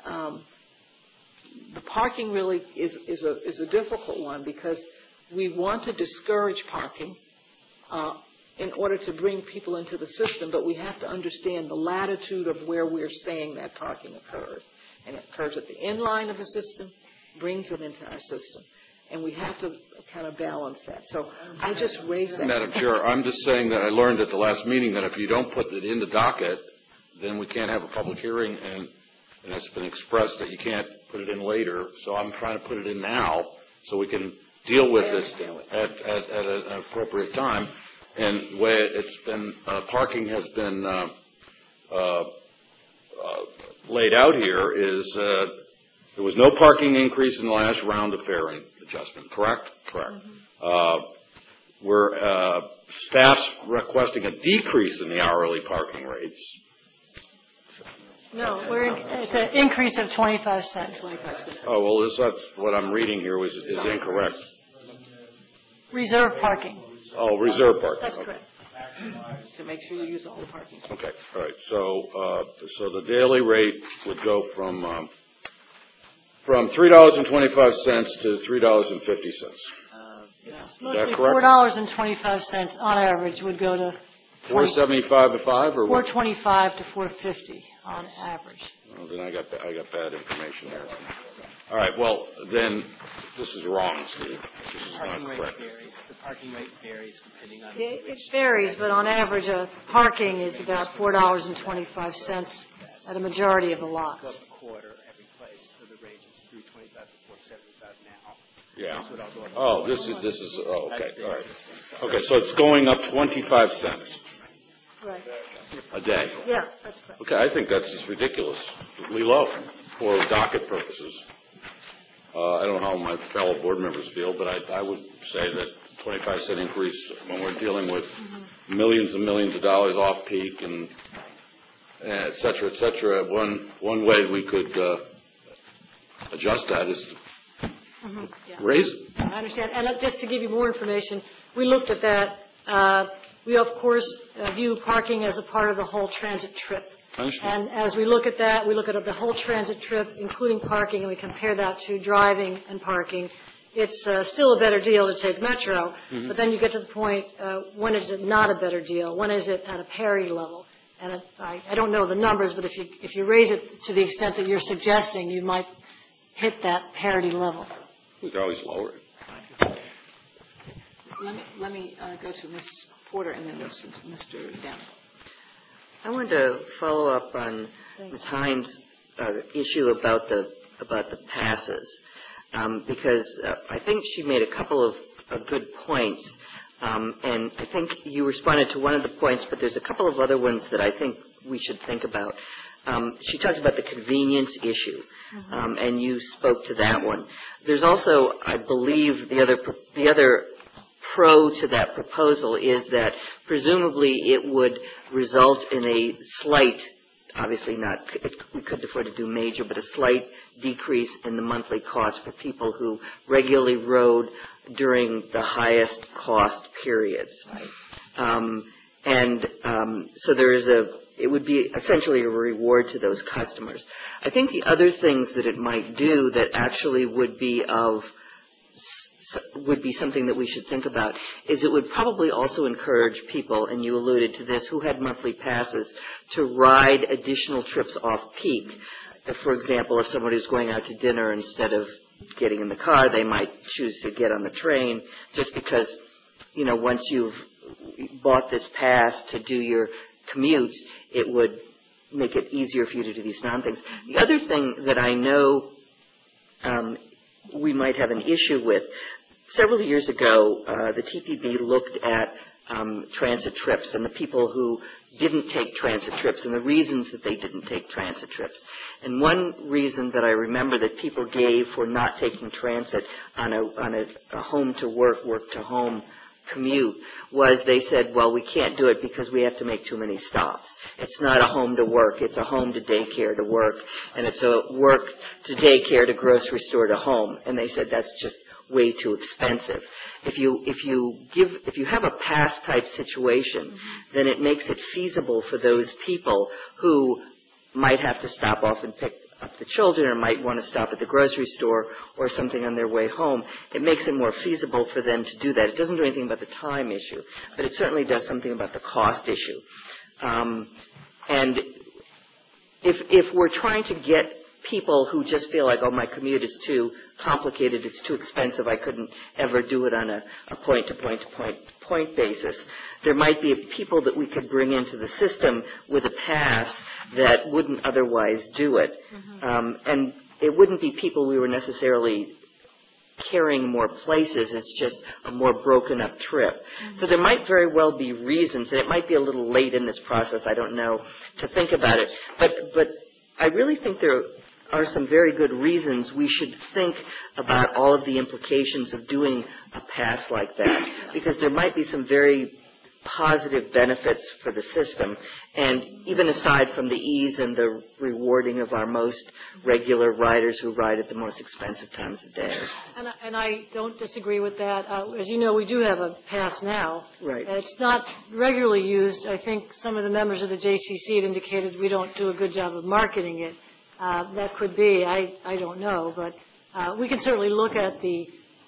The parking really is a difficult one because we want to discourage parking in order to bring people into the system, but we have to understand the latitude of where we're saying that parking occurs. And it occurs at the end line of the system, brings it into our system. And we have to kind of balance that. So I just raised that. Madam Chair, I'm just saying that I learned at the last meeting that if you don't put it in the docket, then we can't have a public hearing, and it's been expressed that you can't put it in later. So I'm trying to put it in now so we can deal with it at an appropriate time. And the way it's been, parking has been laid out here is there was no parking increase in the last round of fare adjustment, correct? Correct. Staff's requesting a decrease in the hourly parking rates. No, it's an increase of 25 cents. Oh, well, that's what I'm reading here is incorrect. Reserve parking. Oh, reserve parking. That's correct. To make sure you use all the parking spaces. Okay, all right. So the daily rate would go from $3.25 to $3.50. Mostly $4.25 on average would go to $4.75 to $5 or what? $4.25 to $4.50 on average. Well, then I got bad information there. All right. Well, then this is wrong, Steve. This is not correct. The parking rate varies depending on. It varies, but on average, parking is about $4.25 at a majority of the lots. Go up a quarter every place, so the range is $3.25 to $4.75 now. Yeah. Oh, this is. Oh, okay. All right. Okay, so it's going up 25 cents. Right. A day. Yeah, that's correct. Okay, I think that's just ridiculously low for docket purposes. I don't know how my fellow board members feel, but I would say that 25-cent increase when we're dealing with millions and millions of dollars off peak and et cetera, one way we could adjust that is to raise it. I understand. And just to give you more information, we looked at that. We, of course, view parking as a part of the whole transit trip. And as we look at that, we look at the whole transit trip, including parking, and we compare that to driving and parking. It's still a better deal to take Metro, but then you get to the point, when is it not a better deal? When is it at a parity level? And I don't know the numbers, but if you raise it to the extent that you're suggesting, you might hit that parity level. We could always lower it. Let me go to Ms. Porter and then Mr. Down. I wanted to follow up on Ms. Hines' issue about the passes, because I think she made a couple of good points, and I think you responded to one of the points, but there's a couple of other ones that I think we should think about. She talked about the convenience issue, and you spoke to that one. There's also, I believe, the other pro to that proposal is that presumably it would result in a slight, obviously not, we couldn't afford to do major, but a slight decrease in the monthly cost for people who regularly rode during the highest cost periods. So it would be essentially a reward to those customers. I think the other things that it might do that actually would be something that we should think about is it would probably also encourage people, and you alluded to this, who had monthly passes to ride additional trips off peak. For example, if somebody was going out to dinner, instead of getting in the car, they might choose to get on the train just because, once you've bought this pass to do your commutes, it would make it easier for you to do these non-things. The other thing that I know we might have an issue with. Several years ago, the TPB looked at transit trips and the people who didn't take transit trips and the reasons that they didn't take transit trips. And one reason that I remember that people gave for not taking transit on a home-to-work, work-to-home commute was they said, well, we can't do it because we have to make too many stops. It's not a home to work, it's a home to daycare to work, and it's a work to daycare to grocery store to home. And they said that's just way too expensive. If you have a pass type situation, then it makes it feasible for those people who might have to stop off and pick up the children or might want to stop at the grocery store or something on their way home. It makes it more feasible for them to do that. It doesn't do anything about the time issue, but it certainly does something about the cost issue. And if we're trying to get people who just feel like, oh, my commute is too complicated, it's too expensive, I couldn't ever do it on a point-to-point-to-point basis, there might be people that we could bring into the system with a pass that wouldn't otherwise do it. And it wouldn't be people we were necessarily carrying more places, it's just a more broken up trip. So there might very well be reasons, and it might be a little late in this process, I don't know, to think about it, but I really think there are some very good reasons we should think about all of the implications of doing a pass like that, because there might be some very positive benefits for the system, and even aside from the ease and the rewarding of our most regular riders who ride at the most expensive times of day. And I don't disagree with that. As you know, we do have a pass now. Right. It's not regularly used. I think some of the members of the JCC had indicated we don't do a good job of marketing it. That could be. I don't know. But we can certainly look at the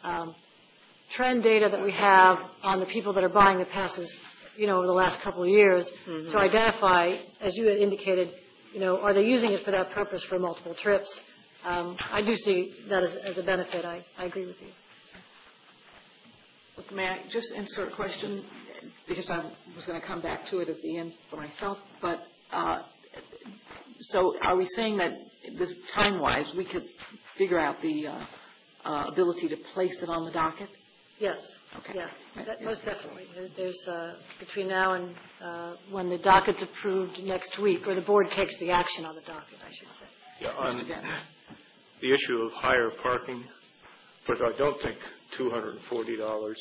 trend data that we have on the people that are buying the passes, over the last couple of years to identify, as you had indicated, are they using it for that purpose for multiple trips? I do see that as a benefit. I agree with you. May I just insert a question, because I was going to come back to it at the end for myself, but so are we saying that this time-wise we could figure out the ability to place it on the docket? Yes. Okay. Yeah, most definitely. There's between now and when the docket's approved next week, or the board takes the action on the docket, I should say. Yeah, on the issue of higher parking, first I don't think $240.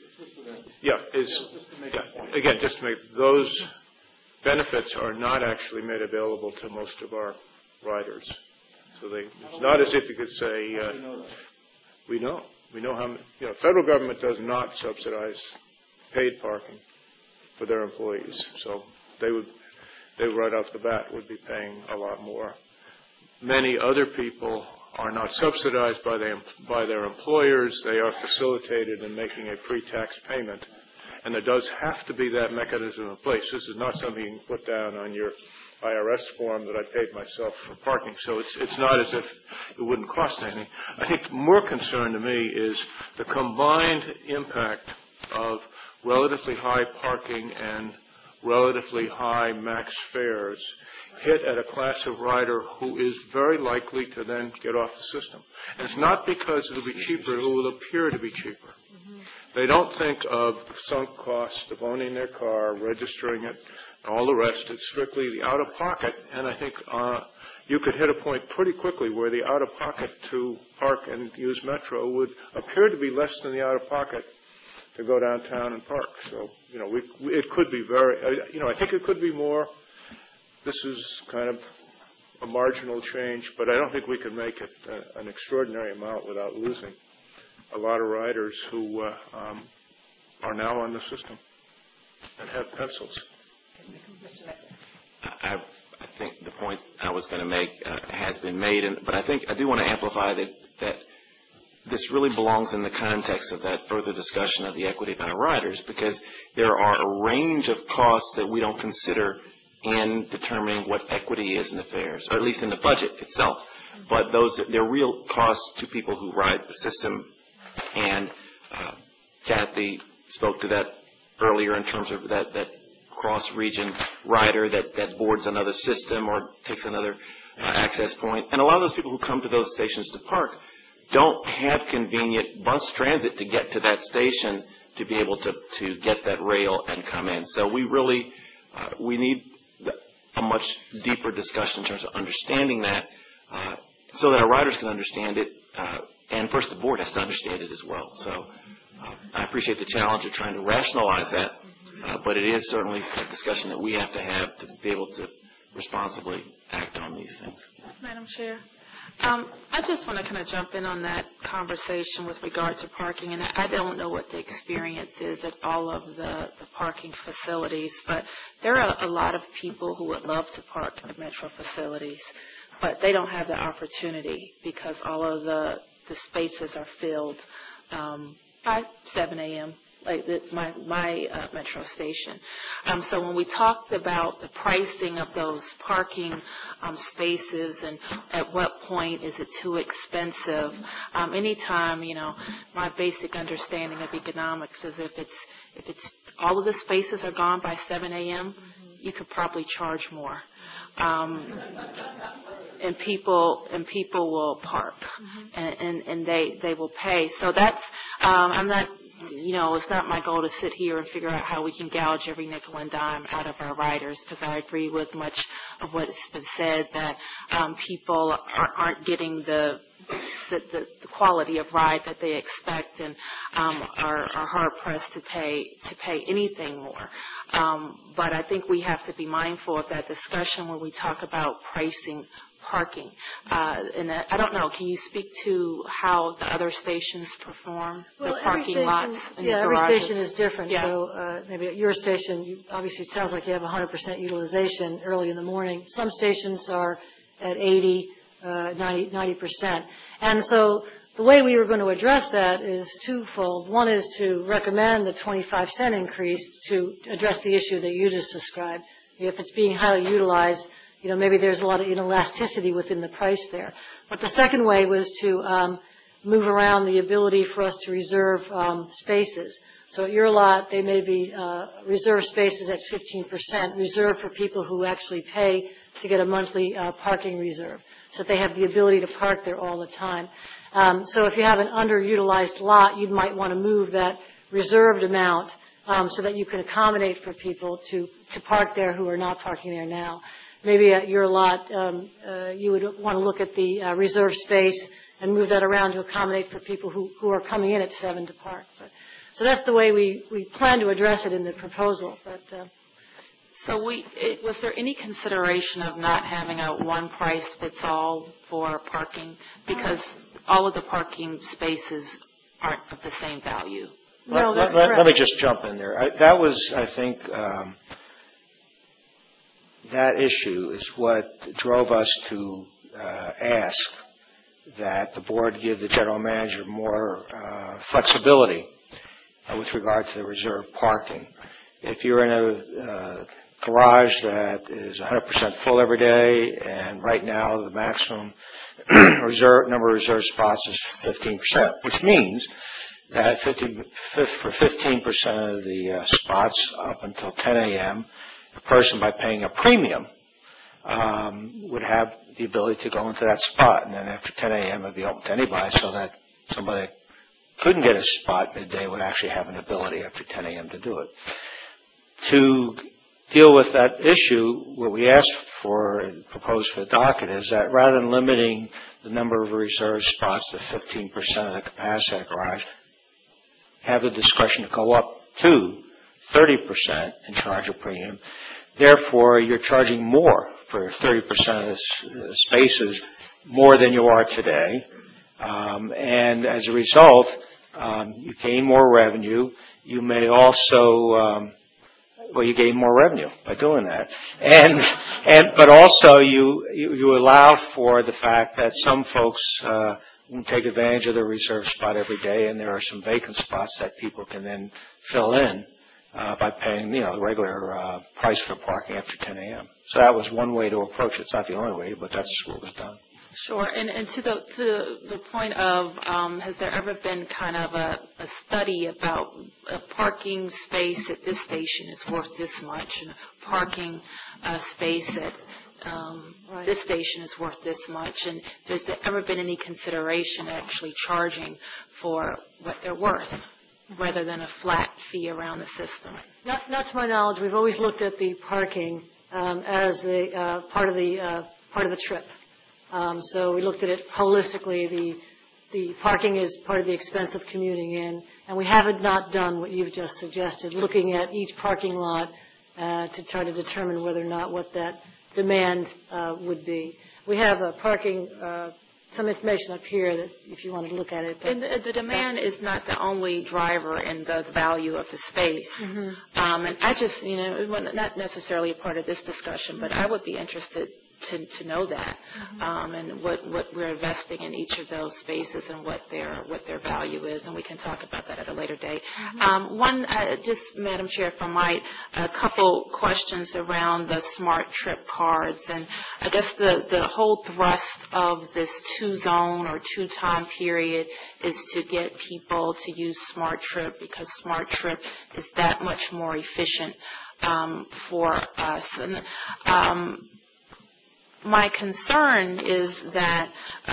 Again, just to make those benefits are not actually made available to most of our riders. So it's not as if you could say, we know how many, federal government does not subsidize paid parking for their employees. So they right off the bat would be paying a lot more. Many other people are not subsidized by their employers. They are facilitated in making a pre-tax payment. And there does have to be that mechanism in place. This is not something you can put down on your IRS form that I paid myself for parking. So it's not as if it wouldn't cost anything. I think more concern to me is the combined impact of relatively high parking and relatively high max fares hit at a class of rider who is very likely to then get off the system. And it's not because it'll be cheaper, it will appear to be cheaper. They don't think of the sunk cost of owning their car, registering it, and all the rest. It's strictly the out-of-pocket, and I think you could hit a point pretty quickly where the out-of-pocket to park and use Metro would appear to be less than the out-of-pocket to go downtown and park. So, it could be I think it could be more. This is kind of a marginal change, but I don't think we can make it an extraordinary amount without losing a lot of riders who are now on the system and have pencils. I think the point I was going to make has been made, but I do want to amplify that this really belongs in the context of that further discussion of the equity of our riders, because there are a range of costs that we don't consider in determining what equity is in the fares, or at least in the budget itself. But they're real costs to people who ride the system. And Kathy spoke to that earlier in terms of that cross-region rider that boards another system or takes another access point. And a lot of those people who come to those stations to park don't have convenient bus transit to get to that station to be able to get that rail and come in. So we really, we need a much deeper discussion in terms of understanding that so that our riders can understand it, and of course the board has to understand it as well. So I appreciate the challenge of trying to rationalize that, but it is certainly a discussion that we have to be able to responsibly act on these things. Madam Chair, I just want to kind of jump in on that conversation with regard to parking, and I don't know what the experience is at all of the parking facilities, but there are a lot of people who would love to park at Metro facilities, but they don't have the opportunity because all of the spaces are filled by 7 a.m., like my Metro station. So when we talked about the pricing of those parking spaces and at what point is it too expensive, anytime, my basic understanding of economics is if it's all of the spaces are gone by 7 a.m., you could probably charge more. And people will park, and they will pay. So that's I'm not. It's not my goal to sit here and figure out how we can gouge every nickel and dime out of our riders, because I agree with much of what's been said, that people aren't getting the quality of ride that they expect, and are hard pressed to pay anything more. But I think we have to be mindful of that discussion when we talk about pricing parking. And I don't know, can you speak to how the other stations perform, the parking lots and the garages? Every station is different. Yeah. So maybe at your station, obviously it sounds like you have 100% utilization early in the morning. Some stations are at 80, 90%. And so the way we were going to address that is twofold. One is to recommend the 25-cent increase to address the issue that you just described. If it's being highly utilized, maybe there's a lot of inelasticity within the price there. But the second way was to move around the ability for us to reserve spaces. So at your lot, they may be reserved spaces at 15%, reserved for people who actually pay to get a monthly parking reserve, so that they have the ability to park there all the time. So if you have an underutilized lot, you might want to move that reserved amount so that you can accommodate for people to park there who are not parking there now. Maybe at your lot, you would want to look at the reserve space and move that around to accommodate for people who are coming in at 7 to park. So that's the way we plan to address it in the proposal. So was there any consideration of not having a one price fits all for parking, because all of the parking spaces aren't of the same value? No, that's correct. Let me just jump in there. That was, I think, that issue is what drove us to ask that the board give the general manager more flexibility with regard to the reserved parking. If you're in a garage that is 100% full every day, and right now the maximum number of reserved spots is 15%, which means that for 15% of the spots up until 10 a.m., a person, by paying a premium, would have the ability to go into that spot. And then after 10 a.m., it would be open to anybody, so that somebody that couldn't get a spot midday would actually have an ability after 10 a.m. to do it. To deal with that issue, what we asked for and proposed for the docket is that rather than limiting the number of reserved spots to 15% of the capacity of the garage, have the discretion to go up to 30% and charge a premium. Therefore, you're charging more for 30% of the spaces, more than you are today. And as a result, you gain more revenue. You may also, you gain more revenue by doing that. But also you allow for the fact that some folks won't take advantage of the reserved spot every day, and there are some vacant spots that people can then fill in by paying, the regular price for parking after 10 a.m. So that was one way to approach it. It's not the only way, but that's what was done. Sure. And to the point of, has there ever been kind of a study about a parking space at this station is worth this much, and a parking space at this station is worth this much, and has there ever been any consideration actually charging for what they're worth, rather than a flat fee around the system? Not to my knowledge. We've always looked at the parking as the part of the trip. So we looked at it holistically. The parking is part of the expense of commuting in, and we haven't not done what you've just suggested, looking at each parking lot to try to determine whether or not what that demand would be. We have parking, some information up here that if you wanted to look at it. And the demand is not the only driver in the value of the space. Mm-hmm. And I just, not necessarily a part of this discussion, but I would be interested to know that, and what we're investing in each of those spaces and what their value is, and we can talk about that at a later date. Just Madam Chair, if I might, a couple questions around the Smart Trip cards, and I guess the whole thrust of this 2-zone or 2-time period is to get people to use Smart Trip because Smart Trip is that much more efficient for us. And my concern is that,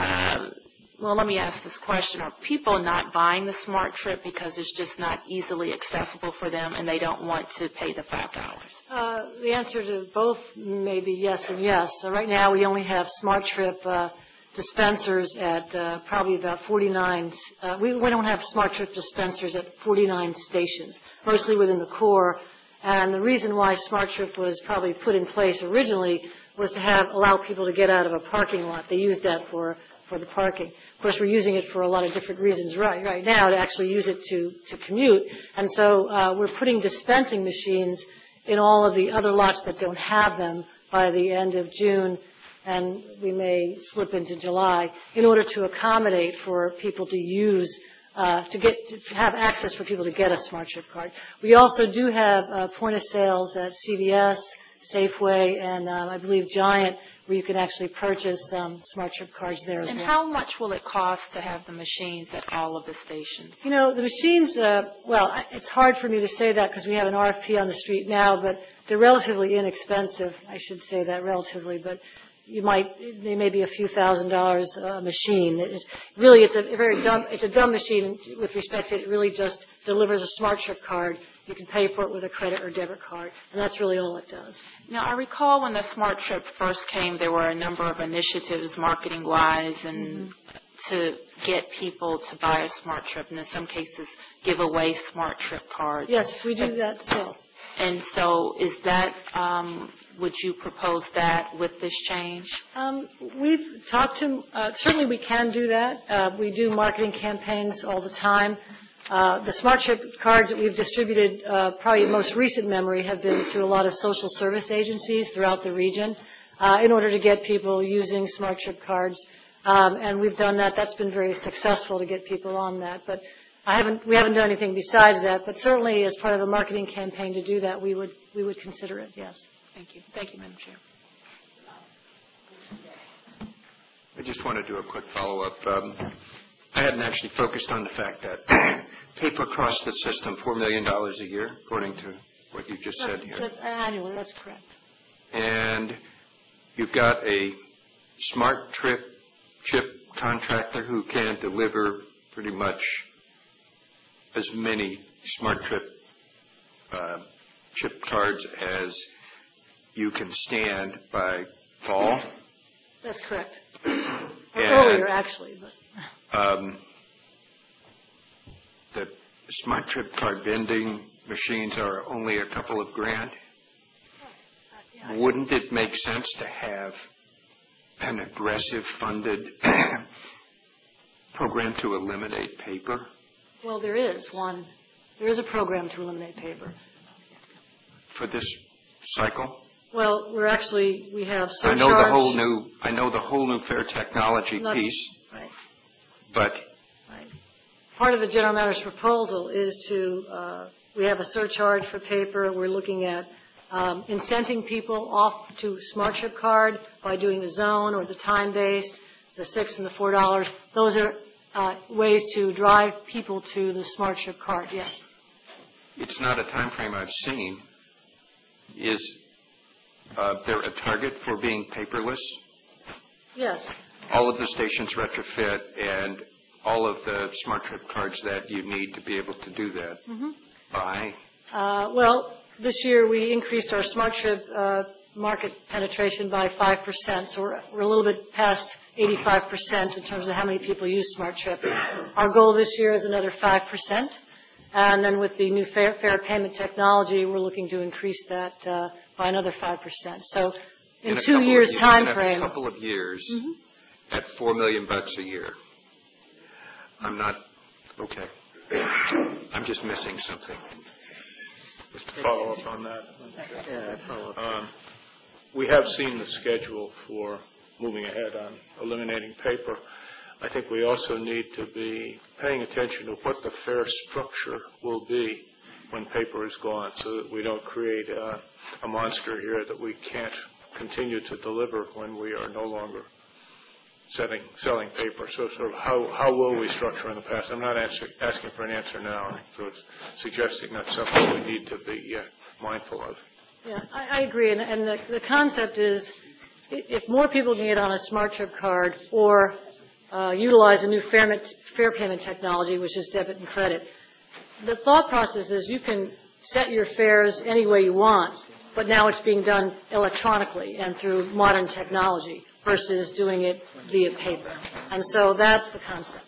let me ask this question. Are people not buying the Smart Trip because it's just not easily accessible for them and they don't want to pay the $5? The answer to both may be yes and yes. So right now we only have Smart Trip dispensers at probably about 49. We don't have Smart Trip dispensers at 49 stations, mostly within the core. And the reason why Smart Trip was probably put in place originally was to allow people to get out of a parking lot. They used that for the parking. Of course, we're using it for a lot of different reasons right now to actually use it to commute. And so we're putting dispensing machines in all of the other lots that don't have them by the end of June, and we may slip into July, in order to accommodate for people to use to have access for people to get a Smart Trip card. We also do have point of sales at CVS, Safeway, and I believe Giant, where you can actually purchase Smart Trip cards there as well. And how much will it cost to have the machines at all of the stations? The machines, it's hard for me to say that because we have an RFP on the street now, but they're relatively inexpensive. I should say that relatively, but they may be a few $1,000s a machine. It's a dumb machine with respect to it really just delivers a Smart Trip card. You can pay for it with a credit or debit card, and that's really all it does. Now, I recall when the Smart Trip first came, there were a number of initiatives marketing-wise and to get people to buy a Smart Trip, and in some cases give away Smart Trip cards. Yes, we do that still. And so is that, would you propose that with this change? We've talked to, certainly we can do that. We do marketing campaigns all the time. The Smart Trip cards that we've distributed, probably most recent memory, have been to a lot of social service agencies throughout the region in order to get people using Smart Trip cards. And we've done that. That's been very successful to get people on that. But we haven't done anything besides that. But certainly as part of a marketing campaign to do that, we would consider it, yes. Thank you. Thank you, Madam Chair. I just want to do a quick follow-up. I hadn't actually focused on the fact that paper costs the system $4 million a year, according to what you just said here. That's annually, that's correct. And you've got a Smart Trip chip contractor who can deliver pretty much as many Smart Trip chip cards as you can stand by fall. That's correct. Earlier, actually. But. The Smart Trip card vending machines are only a couple of grand. Wouldn't it make sense to have an aggressive funded program to eliminate paper? Well, there is one. There is a program to eliminate paper. For this cycle? Well, we have surcharge. I know the whole new fair technology piece. Right. But right. Part of the General Motors proposal is we have a surcharge for paper. We're looking at incenting people off to Smart Trip card by doing the zone or the time-based, the $6 and the $4. Those are ways to drive people to the Smart Trip card, yes. It's not a time frame I've seen. Is they're a target for being paperless? Yes. All of the stations retrofit and all of the Smart Trip cards that you need to be able to do that. By? Well, this year we increased our Smart Trip market penetration by 5%, so we're a little bit past 85% in terms of how many people use Smart Trip. Our goal this year is another 5%, and then with the new fare payment technology, we're looking to increase that by another 5%. So in 2 years' time frame. In a couple of years, at $4 million a year. I'm not, okay. I'm just missing something. Just to follow up on that. Yeah, follow up. We have seen the schedule for moving ahead on eliminating paper. I think we also need to be paying attention to what the fare structure will be when paper is gone, so that we don't create a monster here that we can't continue to deliver when we are no longer selling paper. So sort of how will we structure in the past? I'm not asking for an answer now, so it's suggesting that's something we need to be mindful of. Yeah, I agree, and the concept is if more people can get on a Smart Trip card or utilize a new fare payment technology, which is debit and credit, the thought process is you can set your fares any way you want, but now it's being done electronically and through modern technology versus doing it via paper. And so that's the concept.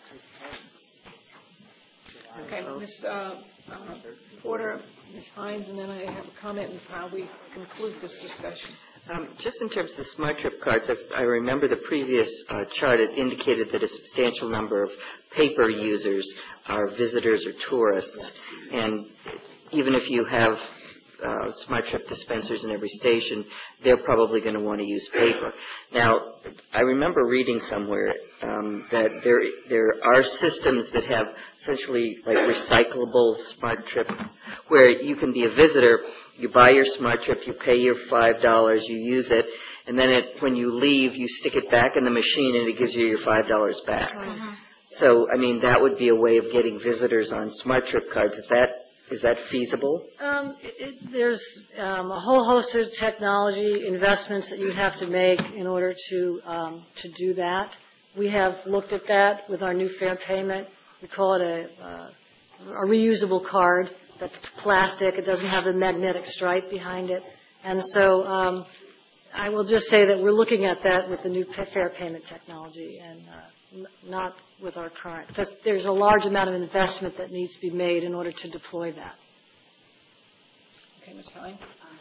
Okay, Ms. Porter, Ms. Hines, and then I have a comment on how we conclude this discussion. Just in terms of the Smart Trip cards, I remember the previous chart, it indicated that a substantial number of paper users are visitors or tourists, and even if you have Smart Trip dispensers in every station, they're probably going to want to use paper. Now, I remember reading somewhere that there are systems that have essentially like recyclable Smart Trip, where you can be a visitor, you buy your Smart Trip, you pay your $5, you use it, and then when you leave, you stick it back in the machine and it gives you your $5 back. So, I mean, that would be a way of getting visitors on Smart Trip cards. Is that feasible? There's a whole host of technology investments that you have to make in order to do that. We have looked at that with our new fare payment. We call it a reusable card that's plastic. It doesn't have the magnetic stripe behind it. And so I will just say that we're looking at that with the new fare payment technology and not with our current, because there's a large amount of investment that needs to be made in order to deploy that. Okay, Ms. Hines?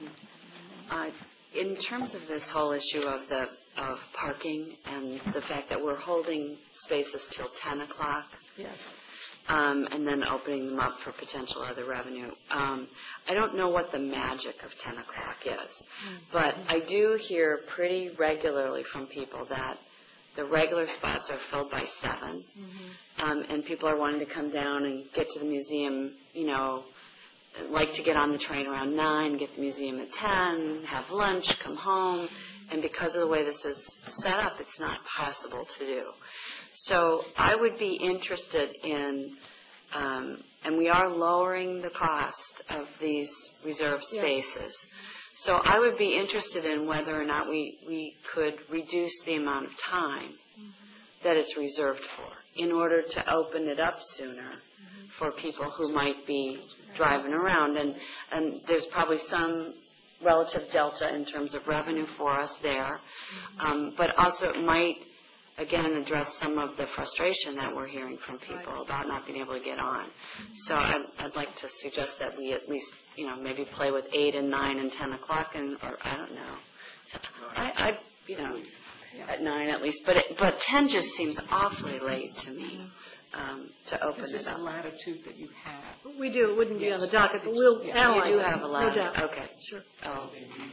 In terms of this whole issue of parking and the fact that we're holding spaces till 10 o'clock. Yes. And then opening them up for potential other revenue. I don't know what the magic of 10 o'clock is, but I do hear pretty regularly from people that the regular spots are filled by 7, and people are wanting to come down and get to the museum, like to get on the train around 9, get to the museum at 10, have lunch, come home, and because of the way this is set up, it's not possible to do. So I would be interested in, and we are lowering the cost of these reserved spaces. Yes. So I would be interested in whether or not we could reduce the amount of time that it's reserved for in order to open it up sooner for people who might be driving around. And there's probably some relative delta in terms of revenue for us there, but also it might, again, address some of the frustration that we're hearing from people about not being able to get on. So I'd like to suggest that we at least, maybe play with 8 and 9 and 10 o'clock, or I don't know. So at 9 at least. But 10 just seems awfully late to me to open it up. This is a latitude that you have. We do. It wouldn't be on the docket, but we'll analyze it. You do have a latitude. No doubt. Okay. Sure. Oh.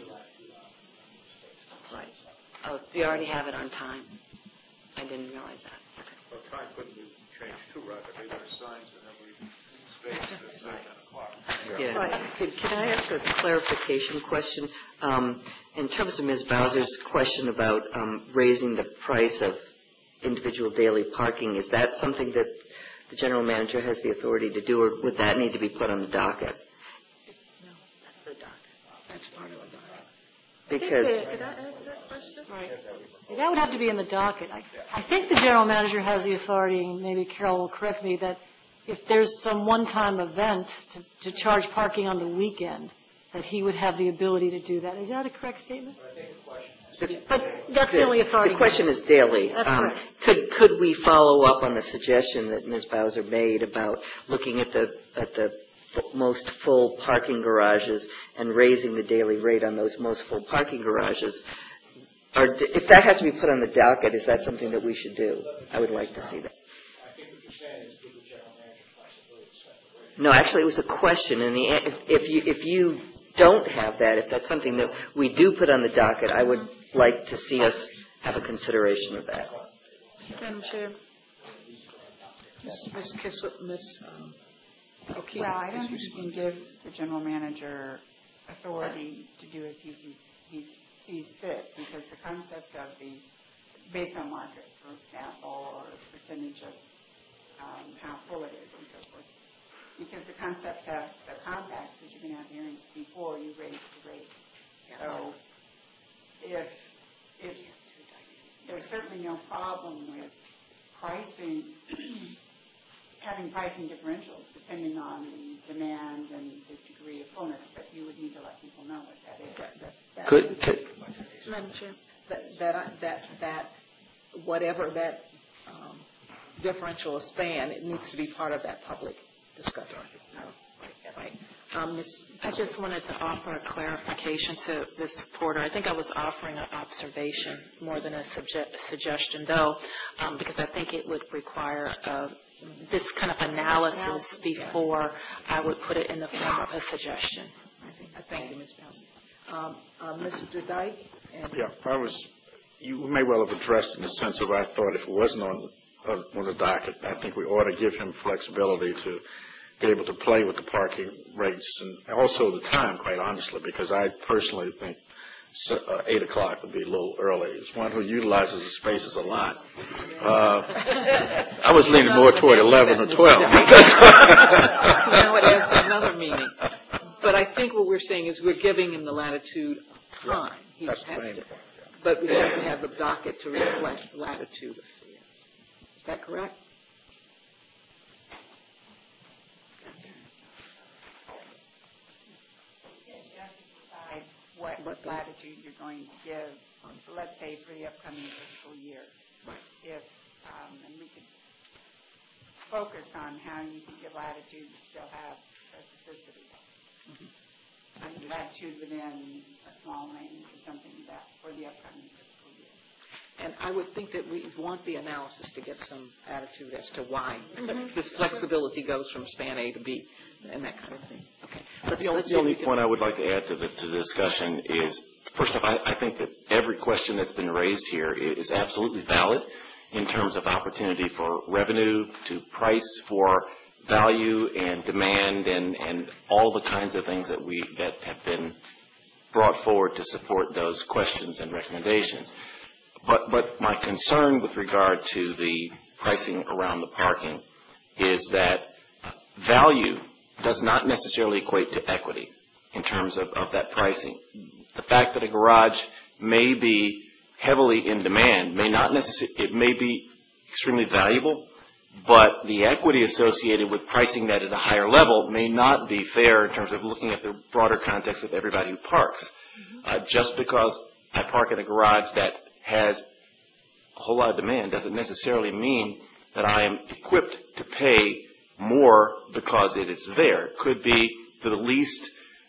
Right. Oh, you already have it on time. I didn't realize that. Well, time couldn't be changed too rapidly. There are signs in every space that say 10 o'clock. Yeah. Right. Can I ask a clarification question? In terms of Ms. Bowser's question about raising the price of individual daily parking, is that something that the general manager has the authority to do, or would that need to be put on the docket? No, that's the docket. That's part of the docket. because, Did I answer that question? Right. That would have to be in the docket. I think the general manager has the authority, and maybe Carol will correct me, that if there's some one-time event to charge parking on the weekend, that he would have the ability to do that. Is that a correct statement? But that's the only authority. The question is daily. That's correct. Could we follow up on the suggestion that Ms. Bowser made about looking at the most full parking garages and raising the daily rate on those most full parking garages? Or if that has to be put on the docket, is that something that we should do? I would like to see that. I think what you're saying is give the general manager flexibility to set the rate. No, actually, it was a question, and if you don't have that, if that's something that we do put on the docket, I would like to see us have a consideration of that. Madam Chair. Ms. Kissel, Ms. O'Keefe. Well, I don't think you can give the general manager authority to do as he sees fit, because the concept of based on market, for example, or percentage of how full it is and so forth. Because the concept of the compact, which you've been out hearing before, you raise the rate. So if there's certainly no problem with pricing, having pricing differentials depending on the demand and the degree of fullness, but you would need to let people know what that is. Madam Chair. That whatever that differential span, it needs to be part of that public discussion. Right. I just wanted to offer a clarification to Ms. Porter. I think I was offering an observation more than a suggestion, though, because I think it would require this kind of analysis before I would put it in the form of a suggestion. Thank you, Ms. Bowser. Mr. Dyke? Yeah, you may well have addressed in the sense of I thought if it wasn't on the docket, I think we ought to give him flexibility to be able to play with the parking rates and also the time, quite honestly, because I personally think 8 o'clock would be a little early. As one who utilizes the spaces a lot, I was leaning more toward 11 or 12. You know, it has another meaning. But I think what we're saying is we're giving him the latitude of time. He has to, but we have to have the docket to reflect latitude of fear. Is that correct? What latitude you're going to give, let's say, for the upcoming fiscal year. Right. If, and we could focus on how you can give latitude and still have specificity. And latitude within a small range or something like that for the upcoming fiscal year. And I would think that we want the analysis to give some attitude as to why the flexibility goes from span A to B and that kind of thing. Okay. The only point I would like to add to the discussion is, first off, I think that every question that's been raised here is absolutely valid in terms of opportunity for revenue, to price for value and demand and all the kinds of things that have been brought forward to support those questions and recommendations. But my concern with regard to the pricing around the parking is that value does not necessarily equate to equity in terms of that pricing. The fact that a garage may be heavily in demand may not necessarily, it may be extremely valuable, but the equity associated with pricing that at a higher level may not be fair in terms of looking at the broader context of everybody who parks. Just because I park in a garage that has a whole lot of demand doesn't necessarily mean that I am equipped to pay more because it is there. It could be the least,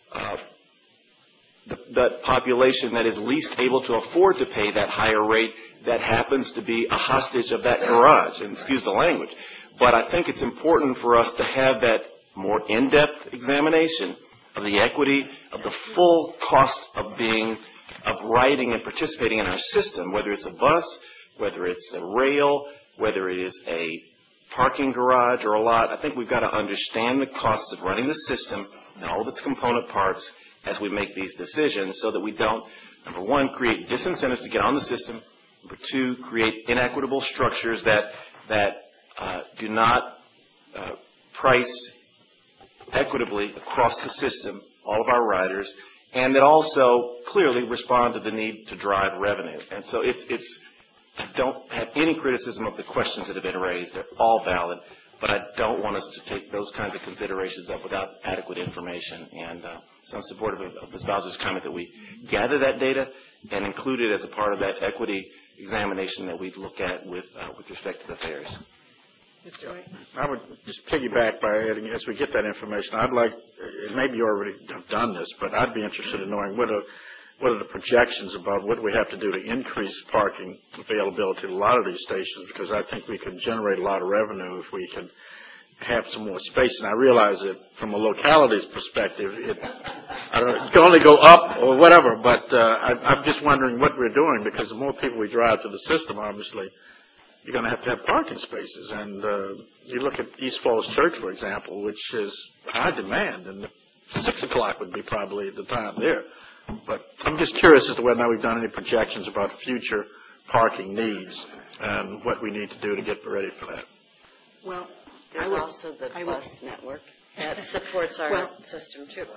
that population that is least able to afford to pay that higher rate that happens to be a hostage of that garage, and excuse the language. But I think it's important for us to have that more in-depth examination of the equity of the full cost of riding and participating in our system, whether it's a bus, whether it's a rail, whether it is a parking garage or a lot. I think we've got to understand the costs of running the system and all of its component parts as we make these decisions so that we don't, number one, create disincentives to get on the system, number two, create inequitable structures that do not price equitably across the system, all of our riders, and that also clearly respond to the need to drive revenue. And so I don't have any criticism of the questions that have been raised. They're all valid, but I don't want us to take those kinds of considerations up without adequate information. And so I'm supportive of Ms. Bowser's comment that we gather that data and include it as a part of that equity examination that we look at with respect to the fairs. Mr. Wright? I would just piggyback by adding, as we get that information, I'd like, maybe you already have done this, but I'd be interested in knowing what are the projections about what we have to do to increase parking availability at a lot of these stations, because I think we could generate a lot of revenue if we can have some more space. And I realize that from a locality's perspective, it can only go up or whatever, but I'm just wondering what we're doing, because the more people we drive to the system, obviously, you're going to have parking spaces. And you look at East Falls Church, for example, which is high demand, and 6 o'clock would be probably the time there. But I'm just curious as to whether or not we've done any projections about future parking needs and what we need to do to get ready for that. Well, there's also the bus network that supports our system too.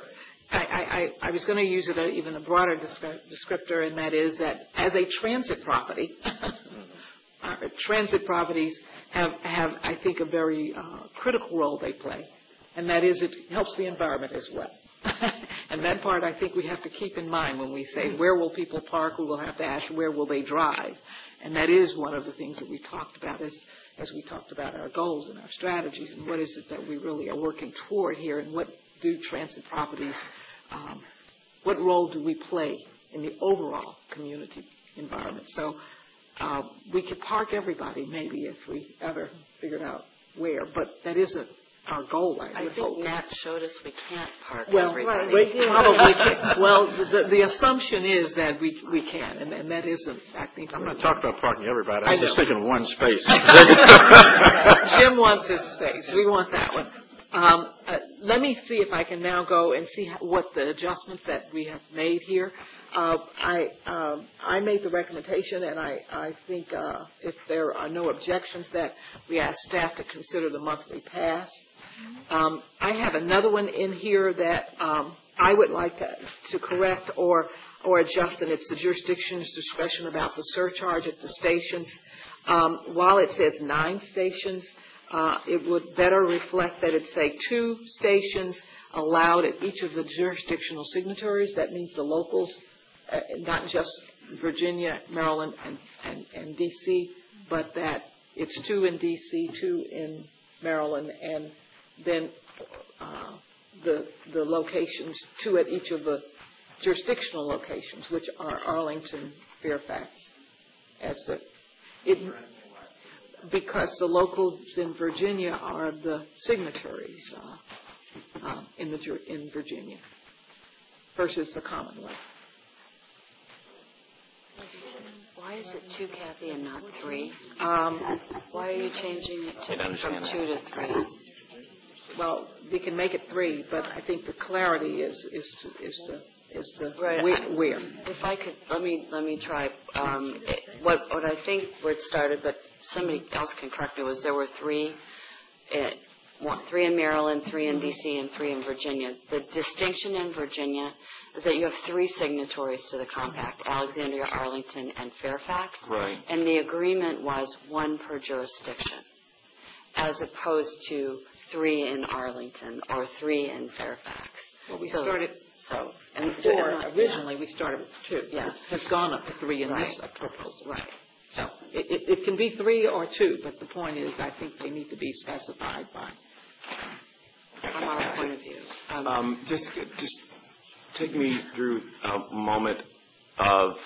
I was going to use it even a broader descriptor, and that is that as a transit property, transit properties have, I think, a very critical role they play, and that is it helps the environment as well. And that part I think we have to keep in mind when we say where will people park. We will have to ask where will they drive, and that is one of the things that we talked about as we talked about our goals and our strategies, and what is it that we really are working toward here, and what do transit properties, what role do we play in the overall community environment. So we could park everybody maybe if we ever figured out where, but that isn't our goal. I think Nat showed us we can't park everybody. Probably can. Well, the assumption is that we can, and that isn't, I think. I'm not talking about parking everybody. I'm just thinking one space. Jim wants his space. We want that one. Let me see if I can now go and see what the adjustments that we have made here. I made the recommendation, and I think if there are no objections, that we ask staff to consider the monthly pass. I have another one in here that I would like to correct or adjust, and it's the jurisdiction's discretion about the surcharge at the stations. While it says 9 stations, it would better reflect that it say 2 stations allowed at each of the jurisdictional signatories. That means the locals, not just Virginia, Maryland, and D.C., but that it's 2 in D.C., 2 in Maryland, and then the locations, 2 at each of the jurisdictional locations, which are Arlington, Fairfax, because the locals in Virginia are the signatories in Virginia versus the Commonwealth. Why is it 2, Kathy, and not 3? Why are you changing it from 2 to 3? Well, we can make it 3, but I think the clarity is the right. Where. If I could, let me try. What I think where it started, but somebody else can correct me, was there were 3 in Maryland, 3 in D.C., and 3 in Virginia. The distinction in Virginia is that you have 3 signatories to the compact: Alexandria, Arlington, and Fairfax. Right. And the agreement was 1 per jurisdiction, as opposed to 3 in Arlington or 3 in Fairfax. Well, we started. So, and 4 originally, we started with 2. Yes. It has gone up to 3 in this proposal. Right. So it can be 3 or 2, but the point is, I think they need to be specified by. From our point of view. Just take me through a moment of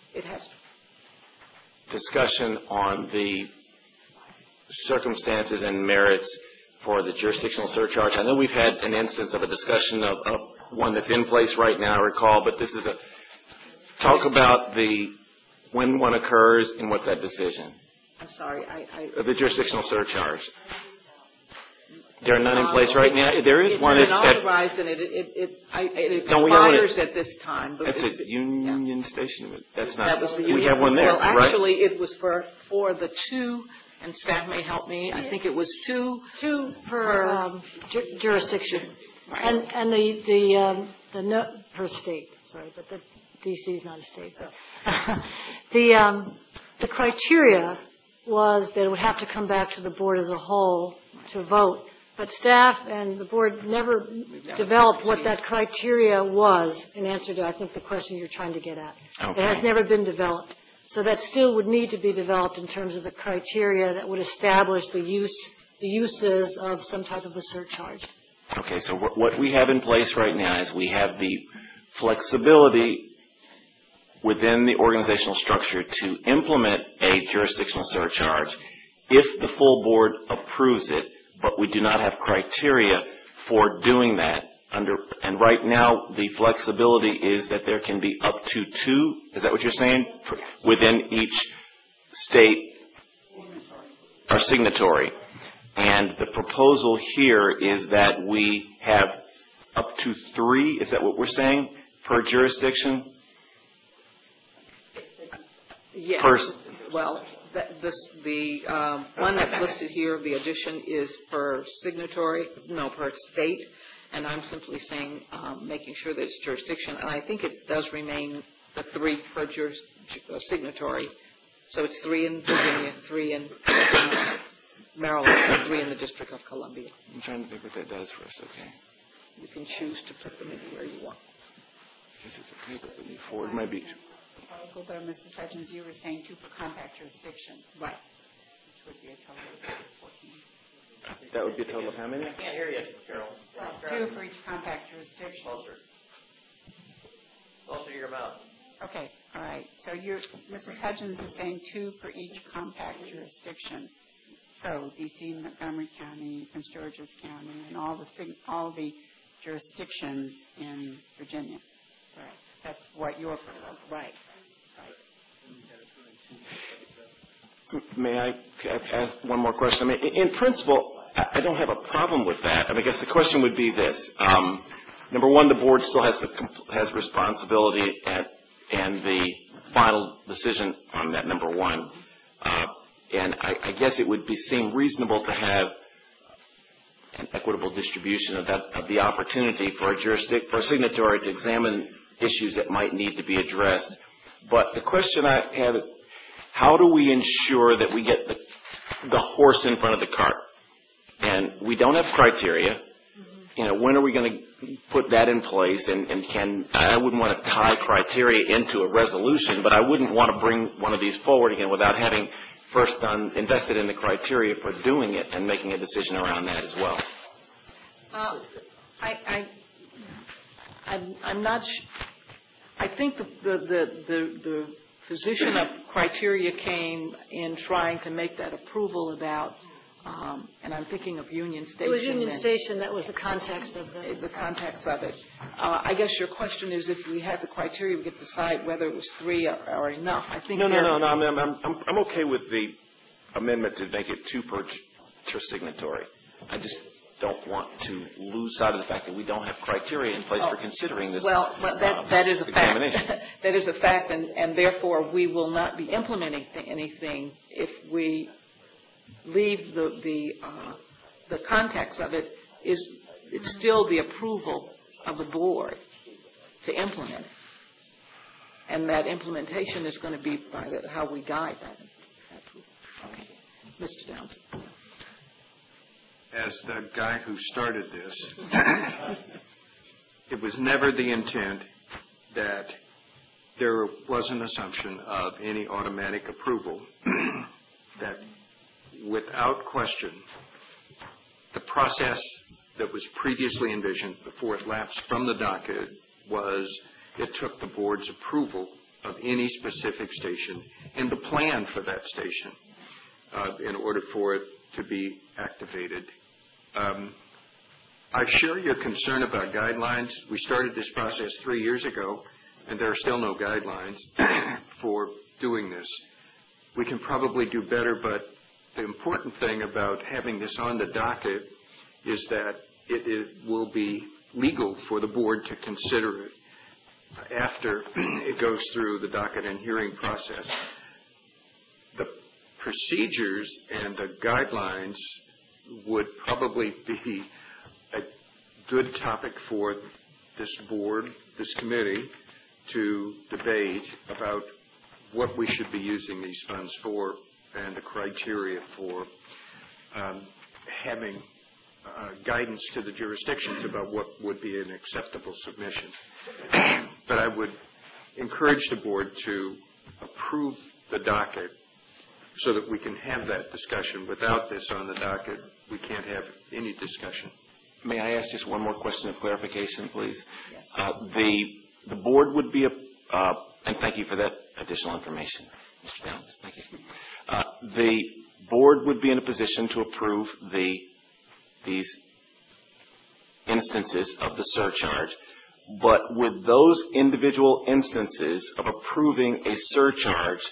discussion on the circumstances and merits for the jurisdictional surcharge. I know we've had an instance of a discussion of one that's in place right now, I recall, but this is talk about when one occurs and what's that decision. I'm sorry, The jurisdictional surcharge. There are none in place right now? There is one. It's authorized, and it expires at this time. But that's a Union Station? That's not. That was the we have one there, well, actually, it was for the 2, and staff may help me. I think it was 2 per jurisdiction. And no, per state, sorry, but the DC is not a state. But the criteria was that it would have to come back to the board as a whole to vote. But staff and the board never developed what that criteria was in answer to, I think, the question you're trying to get at. Okay. It has never been developed. So that still would need to be developed in terms of the criteria that would establish the uses of some type of a surcharge. Okay, so what we have in place right now is we have the flexibility within the organizational structure to implement a jurisdictional surcharge if the full board approves it, but we do not have criteria for doing that. And right now, the flexibility is that there can be up to 2, is that what you're saying, within each state or signatory. And the proposal here is that we have up to 3, is that what we're saying, per jurisdiction? Yes. Well, the one that's listed here, the addition is per signatory, no, per state, and I'm simply saying, making sure that it's jurisdiction, and I think it does remain the 3 per signatory, so it's 3 in Virginia, 3 in Maryland, and 3 in the District of Columbia. I'm trying to think what that does for us, okay. You can choose to put them in where you want. Because it's okay, but we need 4, it might be. Proposal, though, Mrs. Hutchins, you were saying 2 per compact jurisdiction. Right. Which would be a total of 14. That would be a total of how many? I can't hear you, Carol. 2 for each compact jurisdiction. Closer. Closer to your mouth. Okay, all right. So Mrs. Hutchins is saying 2 for each compact jurisdiction. So D.C., Montgomery County, Prince George's County, and all the jurisdictions in Virginia. Right. That's what your proposal. Right. May I ask one more question? I mean, in principle, I don't have a problem with that. I mean, I guess the question would be this. Number one, the board still has responsibility and the final decision on that, number one. And I guess it would seem reasonable to have an equitable distribution of the opportunity for a signatory to examine issues that might need to be addressed. But the question I have is, how do we ensure that we get the horse in front of the cart? And we don't have criteria. You know, when are we going to put that in place? And I wouldn't want to tie criteria into a resolution, but I wouldn't want to bring one of these forward again without having first invested in the criteria for doing it and making a decision around that as well. I'm not. I think the position of criteria came in trying to make that approval about, and I'm thinking of Union Station. It was Union Station that was the context of the context of it. I guess your question is, if we have the criteria, we get to decide whether it was 3 or enough. I think. No. I'm okay with the amendment to make it 2 per signatory. I just don't want to lose sight of the fact that we don't have criteria in place for considering this. Well, that is a fact. Examination. That is a fact, and therefore we will not be implementing anything if we leave the context of it. It's still the approval of the board to implement it, and that implementation is going to be by how we guide that approval. Okay, Mr. Downs. As the guy who started this, it was never the intent that there was an assumption of any automatic approval, that without question, the process that was previously envisioned before it lapsed from the docket was it took the board's approval of any specific station and the plan for that station in order for it to be activated. I share your concern about guidelines. We started this process 3 years ago, and there are still no guidelines for doing this. We can probably do better, but the important thing about having this on the docket is that it will be legal for the board to consider it after it goes through the docket and hearing process. The procedures and the guidelines would probably be good topic for this board, this committee, to debate about what we should be using these funds for and the criteria for having guidance to the jurisdictions about what would be an acceptable submission. But I would encourage the board to approve the docket so that we can have that discussion. Without this on the docket, we can't have any discussion. May I ask just one more question of clarification, please? Yes. The board would be, and thank you for that additional information, Mr. Downs. Thank you. The board would be in a position to approve these instances of the surcharge, but would those individual instances of approving a surcharge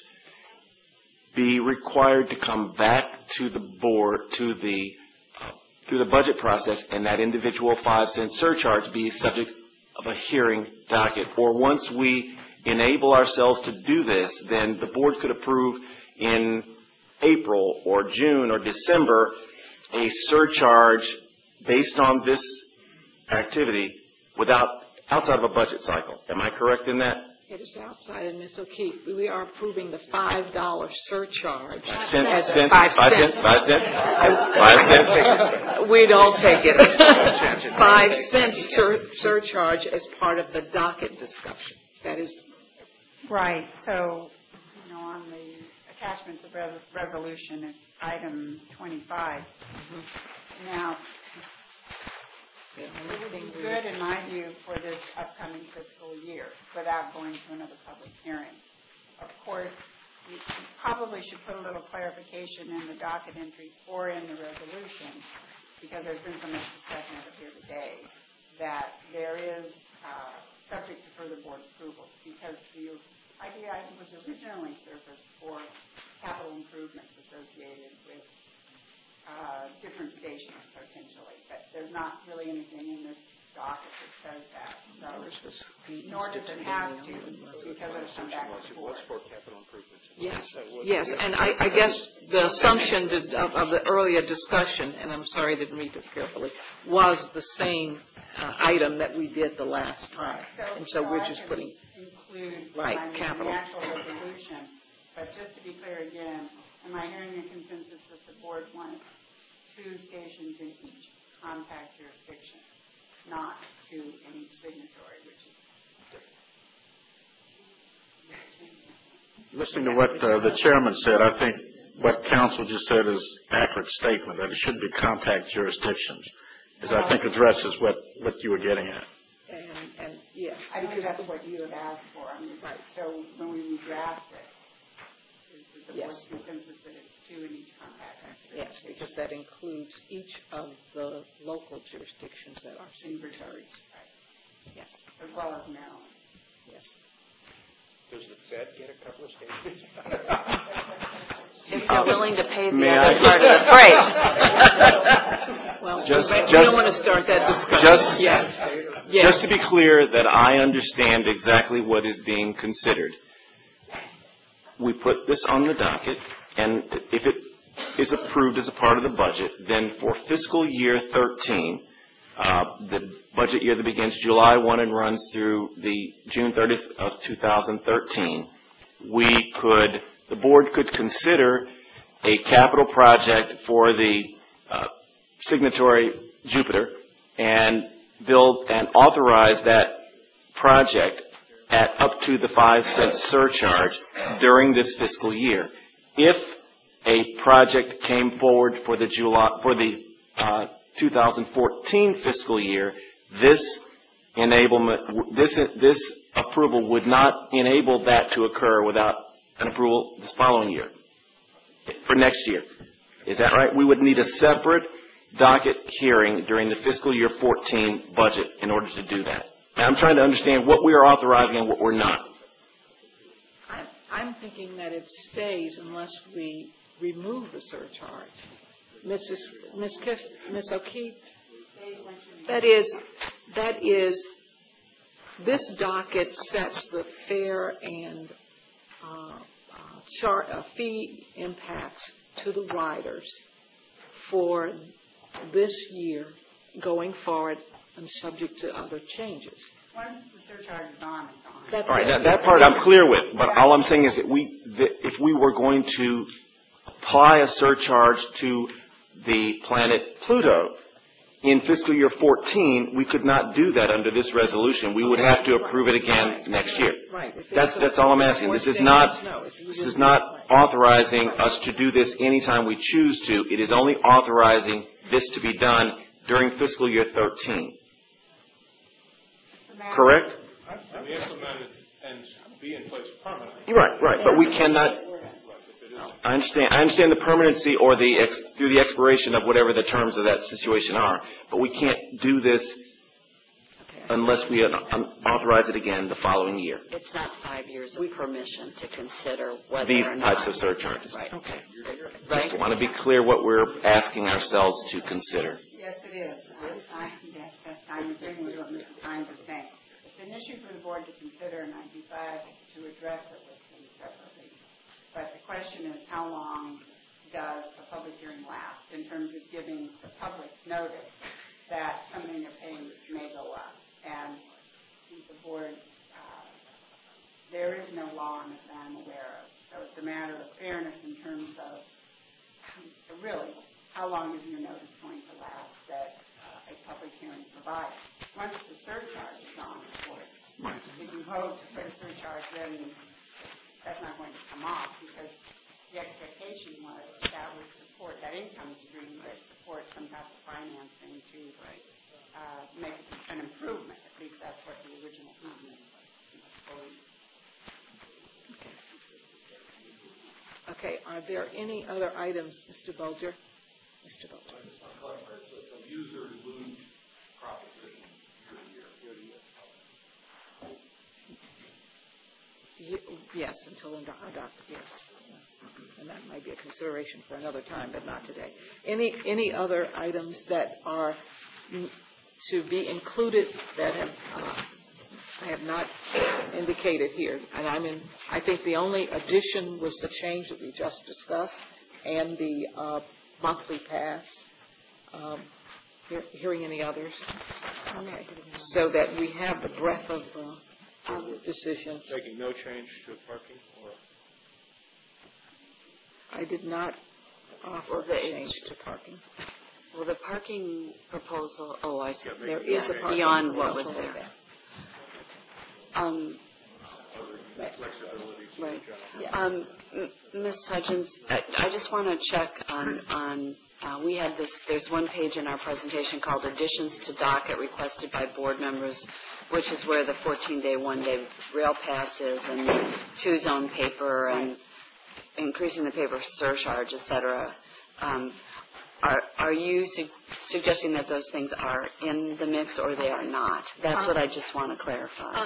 be required to come back to the board, through the budget process, and that individual 5-cent surcharge be subject of a hearing docket? Or once we enable ourselves to do this, then the board could approve in April or June or December a surcharge based on this activity outside of a budget cycle. Am I correct in that? It is outside, and Ms. O'Keefe, we are approving the $5 surcharge. 5 cents? 5 cents? 5 cents? 5 cents? We'd all take it. 5 cents surcharge as part of the docket discussion. That is right. So, on the attachment to the resolution, it's item 25. Now, it would be good, in my view, for this upcoming fiscal year without going to another public hearing. Of course, you probably should put a little clarification in the docket entry or in the resolution, because there's been so much discussion of it here today, that there is subject to further board approval, because the idea was originally surfaced for capital improvements associated with different stations, potentially, but there's not really anything in this docket that says that. So, nor does it have to, because it'll come back to the board. Yes, and I guess the assumption of the earlier discussion, and I'm sorry I didn't read this carefully, was the same item that we did the last time. And so we're just putting include capital. The actual resolution. But just to be clear again, am I hearing a consensus that the board wants 2 stations in each compact jurisdiction, not 2 in each signatory, which is different? Listening to what the chairman said, I think what council just said is an accurate statement, that it should be compact jurisdictions, as I think addresses what you were getting at. And yes. I think that's what you had asked for. I mean, so when we redraft it, is the board's consensus that it's 2 in each compact jurisdiction? Yes, because that includes each of the local jurisdictions that are signatories. Right. Yes. As well as Maryland. Yes. Does the Fed get a couple of stations? If they're willing to pay the other part of the freight. Well, we don't want to start that discussion yet. Just to be clear that I understand exactly what is being considered, we put this on the docket, and if it is approved as a part of the budget, then for fiscal year 13, the budget year that begins July 1 and runs through the June 30th of 2013, the board could consider a capital project for the signatory Jupiter and build and authorize that project at up to the 5-cent surcharge during this fiscal year. If a project came forward for the 2014 fiscal year, this approval would not enable that to occur without an approval this following year, for next year. Is that right? We would need a separate docket hearing during the fiscal year 14 budget in order to do that. And I'm trying to understand what we are authorizing and what we're not. I'm thinking that it stays unless we remove the surcharge. Ms. O'Keefe, that is, this docket sets the fare and fee impacts to the riders for this year going forward and subject to other changes. Once the surcharge is on, it's on. That's All right, it. that part I'm clear with, but all I'm saying is that if we were going to apply a surcharge to the planet Pluto in fiscal year 14, we could not do that under this resolution. We would have to approve it again next year. Right. That's all I'm asking. This is not authorizing us to do this anytime we choose to. It is only authorizing this to be done during fiscal year 13. Correct? And be implemented and be in place permanently. Right, but we cannot, I understand the permanency or through the expiration of whatever the terms of that situation are, but we can't do this unless we authorize it again the following year. It's not 5 years of permission to consider whether These or not. types of surcharges. Right. Okay. Just want to be clear what we're asking ourselves to consider. Yes, it is. I'm agreeing with what Mrs. Hines is saying. It's an issue for the board to consider, and I'd be glad to address it with them separately. But the question is, how long does a public hearing last in terms of giving the public notice that something they're paying may go up? And the board, there is no law on it that I'm aware of. So it's a matter of fairness in terms of, really, how long is your notice going to last that a public hearing provides? Once the surcharge is on, of course, if you vote to put a surcharge in, that's not going to come off because the expectation was that would support that income stream that supports some type of financing to make an improvement. At least that's what the original plan was. Okay, are there any other items, Mr. Bulger? Mr. Bulger. It's a user-lose proposition year to year. Yes, until adopted, yes. And that might be a consideration for another time, but not today. Any other items that are to be included that I have not indicated here? And I think the only addition was the change that we just discussed and the monthly pass. Hearing any others? Okay. So that we have the breadth of decisions. Making no change to parking or? I did not offer a change to parking. Well, the parking proposal, I see. There is a parking beyond what was proposal there. Right. Ms. Hudgens, I just want to check on we had there's one page in our presentation called Additions to Docket Requested by Board Members, which is where the 14-day, one-day rail pass is and the two-zone paper and increasing the paper surcharge, et cetera. Are you suggesting that those things are in the mix or they are not? That's what I just want to clarify.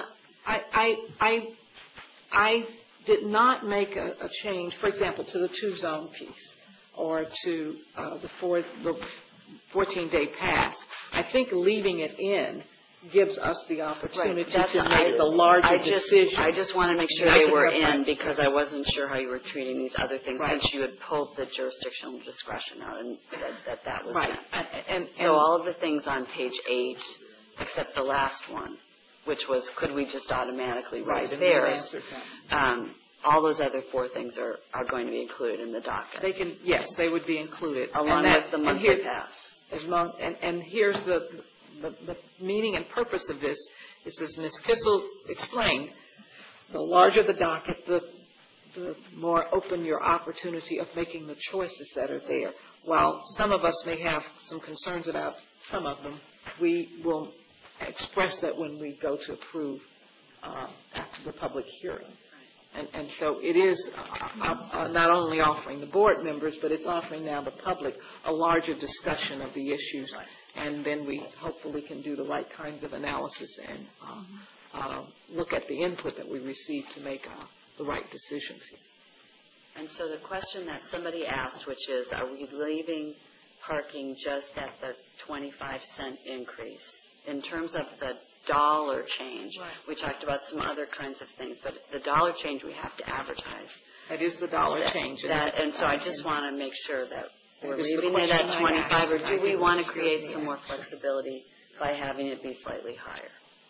I did not make a change, for example, to the two-zone piece or to the 14-day pass. I think leaving it in gives us the opportunity to make the larger decision. I just want to make sure they were in because I wasn't sure how you were treating these other things since you had pulled the jurisdictional discretion out and said that was it. So all of the things on page 8, except the last one, which was could we just automatically raise fares, all those other 4 things are going to be included in the docket. Yes, they would be included. Along with the monthly pass. And here's the meaning and purpose of this is, as Ms. Kissel explained, the larger the docket, the more open your opportunity of making the choices that are there. While some of us may have some concerns about some of them, we will express that when we go to approve after the public hearing. And so it is not only offering the board members, but it's offering now the public a larger discussion of the issues. And then we hopefully can do the right kinds of analysis and look at the input that we receive to make the right decisions here. And so the question that somebody asked, which is, are we leaving parking just at the 25-cent increase? In terms of the dollar change, we talked about some other kinds of things, but the dollar change we have to advertise. That is the dollar change. And so I just want to make sure that we're leaving it at 25, or do we want to create some more flexibility by having it be slightly higher.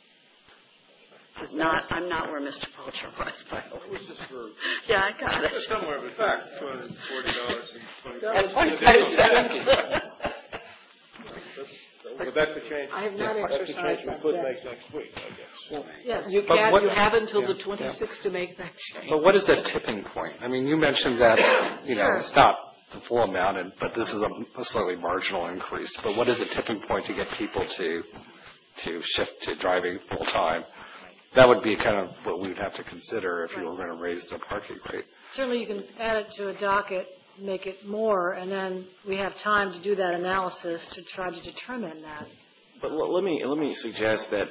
I'm not where Mr. Polcher was, by the way. Yeah, I got it. Somewhere in fact, $240 and 25 cents. But that's a change. I have not That's a change exercised we that could yet. make next week, I guess. Yes, But you can, what- you have until the Yeah. 26th to make that change. But what is that tipping point? I mean, you mentioned that, Sure. it's not the full amount, but this is a slightly marginal increase. But what is the tipping point to get people to shift to driving full-time? That would be kind of what we would have to consider if you were going to raise the parking rate. Certainly, you can add it to a docket, make it more, and then we have time to do that analysis to try to determine that. But let me suggest that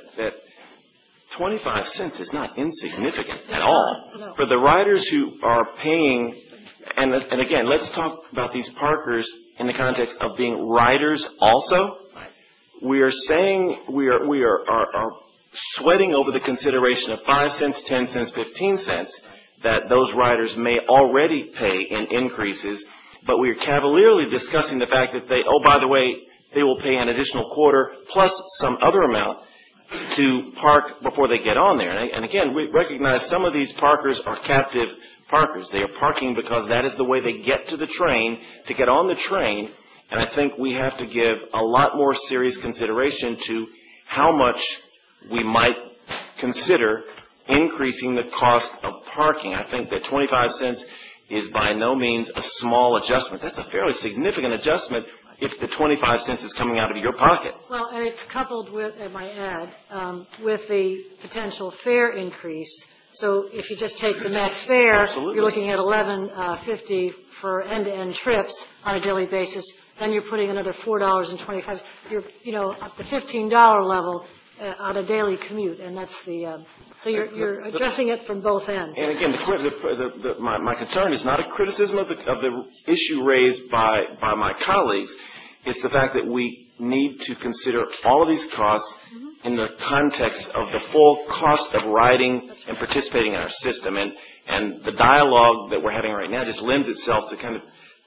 25 cents is not insignificant at all. No. For the riders who are paying, and again, let's talk about these parkers in the context of being riders also. We are saying we are sweating over the consideration of 5 cents, 10 cents, 15 cents that those riders may already pay in increases, but we are cavalierly discussing the fact that by the way, they will pay an additional quarter plus some other amount to park before they get on there. And again, we recognize some of these parkers are captive parkers. They are parking because that is the way they get to the train, to get on the train. And I think we have to give a lot more serious consideration to how much we might consider increasing the cost of parking. I think that 25 cents is by no means a small adjustment. That's a fairly significant adjustment if the 25 cents is coming out of your pocket. Well, and it's coupled with, I might add, with the potential fare increase. So if you just take the max fare, Absolutely. you're looking at $11.50 for end-to-end trips on a daily basis. Then you're putting another $4.25. You're, up to $15 level on a daily commute, and that's the. So you're addressing it from both ends. And again, my concern is not a criticism of the issue raised by my colleagues. It's the fact that we need to consider all of these costs in the context of the full cost of riding and participating in our system. And the dialogue that we're having right now just lends itself to kind of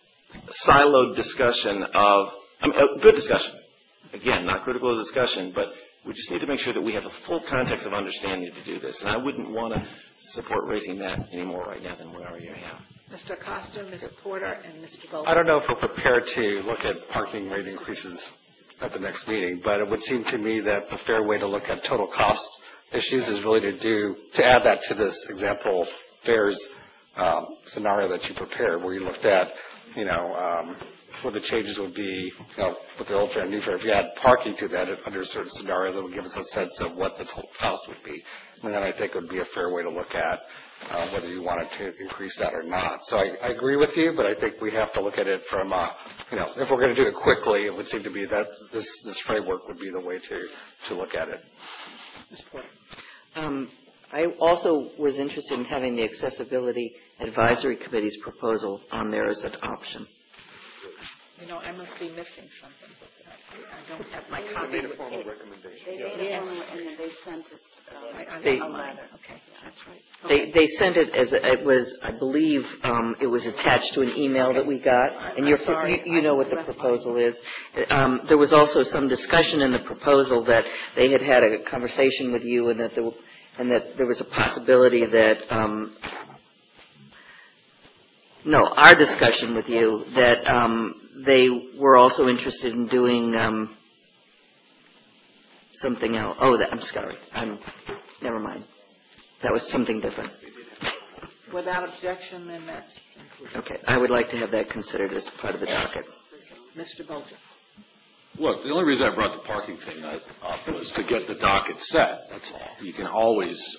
siloed discussion a good discussion. Again, not critical of discussion, but we just need to make sure that we have a full context of understanding to do this. And I wouldn't want to support raising that any more right now than we already have. Mr. Acosta, Ms. Porter, and Mr. Bolton. I don't know if we're prepared to look at parking rate increases at the next meeting, but it would seem to me that the fair way to look at total cost issues is really to add that to this example fares scenario that you prepared, where you looked at, what the changes would be, with the old fare and new fare. If you add parking to that under certain scenarios, it would give us a sense of what the total cost would be. And then I think it would be a fair way to look at whether you wanted to increase that or not. So I agree with you, but I think we have to look at it from, if we're going to do it quickly, it would seem to be that this framework would be the way to look at it. I also was interested in having the Accessibility Advisory Committee's proposal on there as an option. I must be missing something. I don't have my They copy. made a formal recommendation. They made a formal, and then they sent it. They- a letter. Okay, that's right. They sent it as, it was, I believe, it was attached to an email that we got, and I'm sorry. you know what the proposal is. There was also some discussion in the proposal that they had a conversation with you, and that there was a possibility that, our discussion with you, that they were also interested in doing something else. Oh, I'm sorry. Never mind. That was something different. Without objection, then that's included. Okay, I would like to have that considered as part of the docket. Mr. Bolton. Look, the only reason I brought the parking thing up was to get the docket set, that's all. You can always,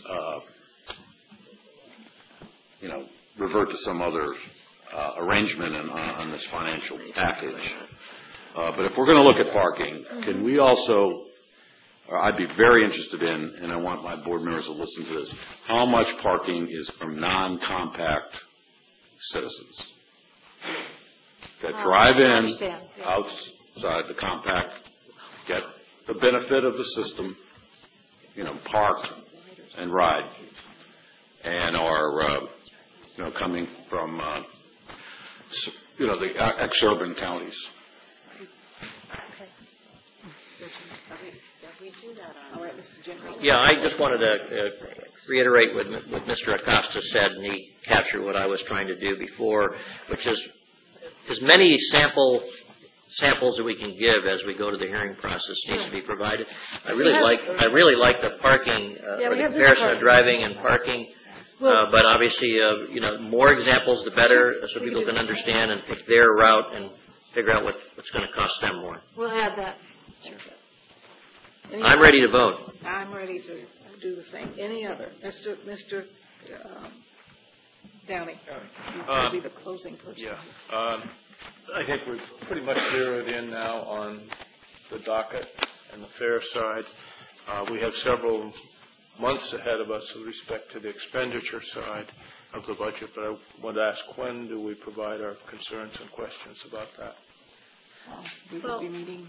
revert to some other arrangement on this financial package. But if we're going to look at parking, can we also, I'd be very interested in, and I want my board members to listen to this, how much parking is from non-compact citizens that drive in outside the compact, get the benefit of the system, park and ride, and are, coming from, the ex-urban counties. All right, Mr. General. Yeah, I just wanted to reiterate what Mr. Acosta said, and he captured what I was trying to do before, which is as many samples that we can give as we go to the hearing process needs to be provided. I really like the parking, or the comparison of driving and parking. But obviously, more examples, the better, so people can understand and pick their route and figure out what's going to cost them more. We'll add that. I'm ready to vote. I'm ready to do the same. Any other? Mr. Downey, you'll be the closing person. Yeah. I think we've pretty much zeroed in now on the docket and the fare side. We have several months ahead of us with respect to the expenditure side of the budget, but I want to ask, when do we provide our concerns and questions about that? We will be meeting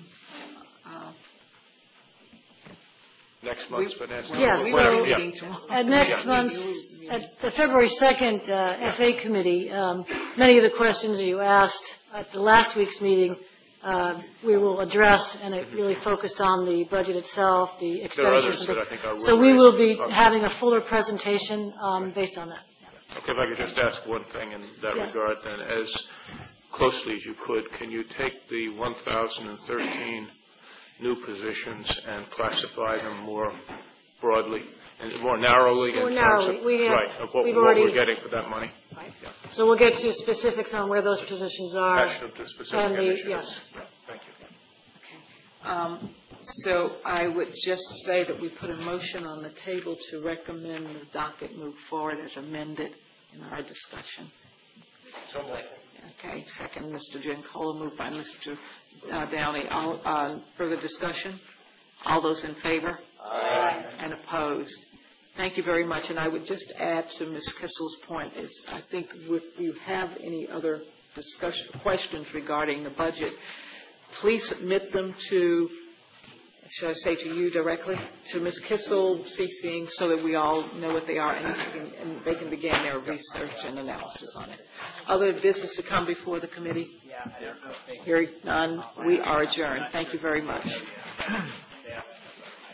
next month's finance. Yes, so at next month's, at the February 2nd FA committee, many of the questions you asked at the last week's meeting, we will address, and it really focused on the budget itself, the expenditures. There are others that I think are so we will be having a fuller presentation based on that. Okay, if I could just ask one thing in that regard, then, as closely as you could, can you take the 1,013 new positions and classify them more broadly and more narrowly? More narrowly. Of what we're getting for that money? Right. Yeah. So we'll get to specifics on where those positions are. Attach to specific initiatives. Yes. Thank you. Okay. So I would just say that we put a motion on the table to recommend the docket move forward as amended in our discussion. So moved. Okay, second, Mr. Giancola, moved by Mr. Downey. Further discussion? All those in favor? Aye. And opposed? Thank you very much. And I would just add to Ms. Kissel's point is I think if you have any other questions regarding the budget, please submit them to, should I say to you directly, to Ms. Kissel, CCing, so that we all know what they are and they can begin their research and analysis on it. Other business to come before the committee? Hearing none, we are adjourned. Thank you very much.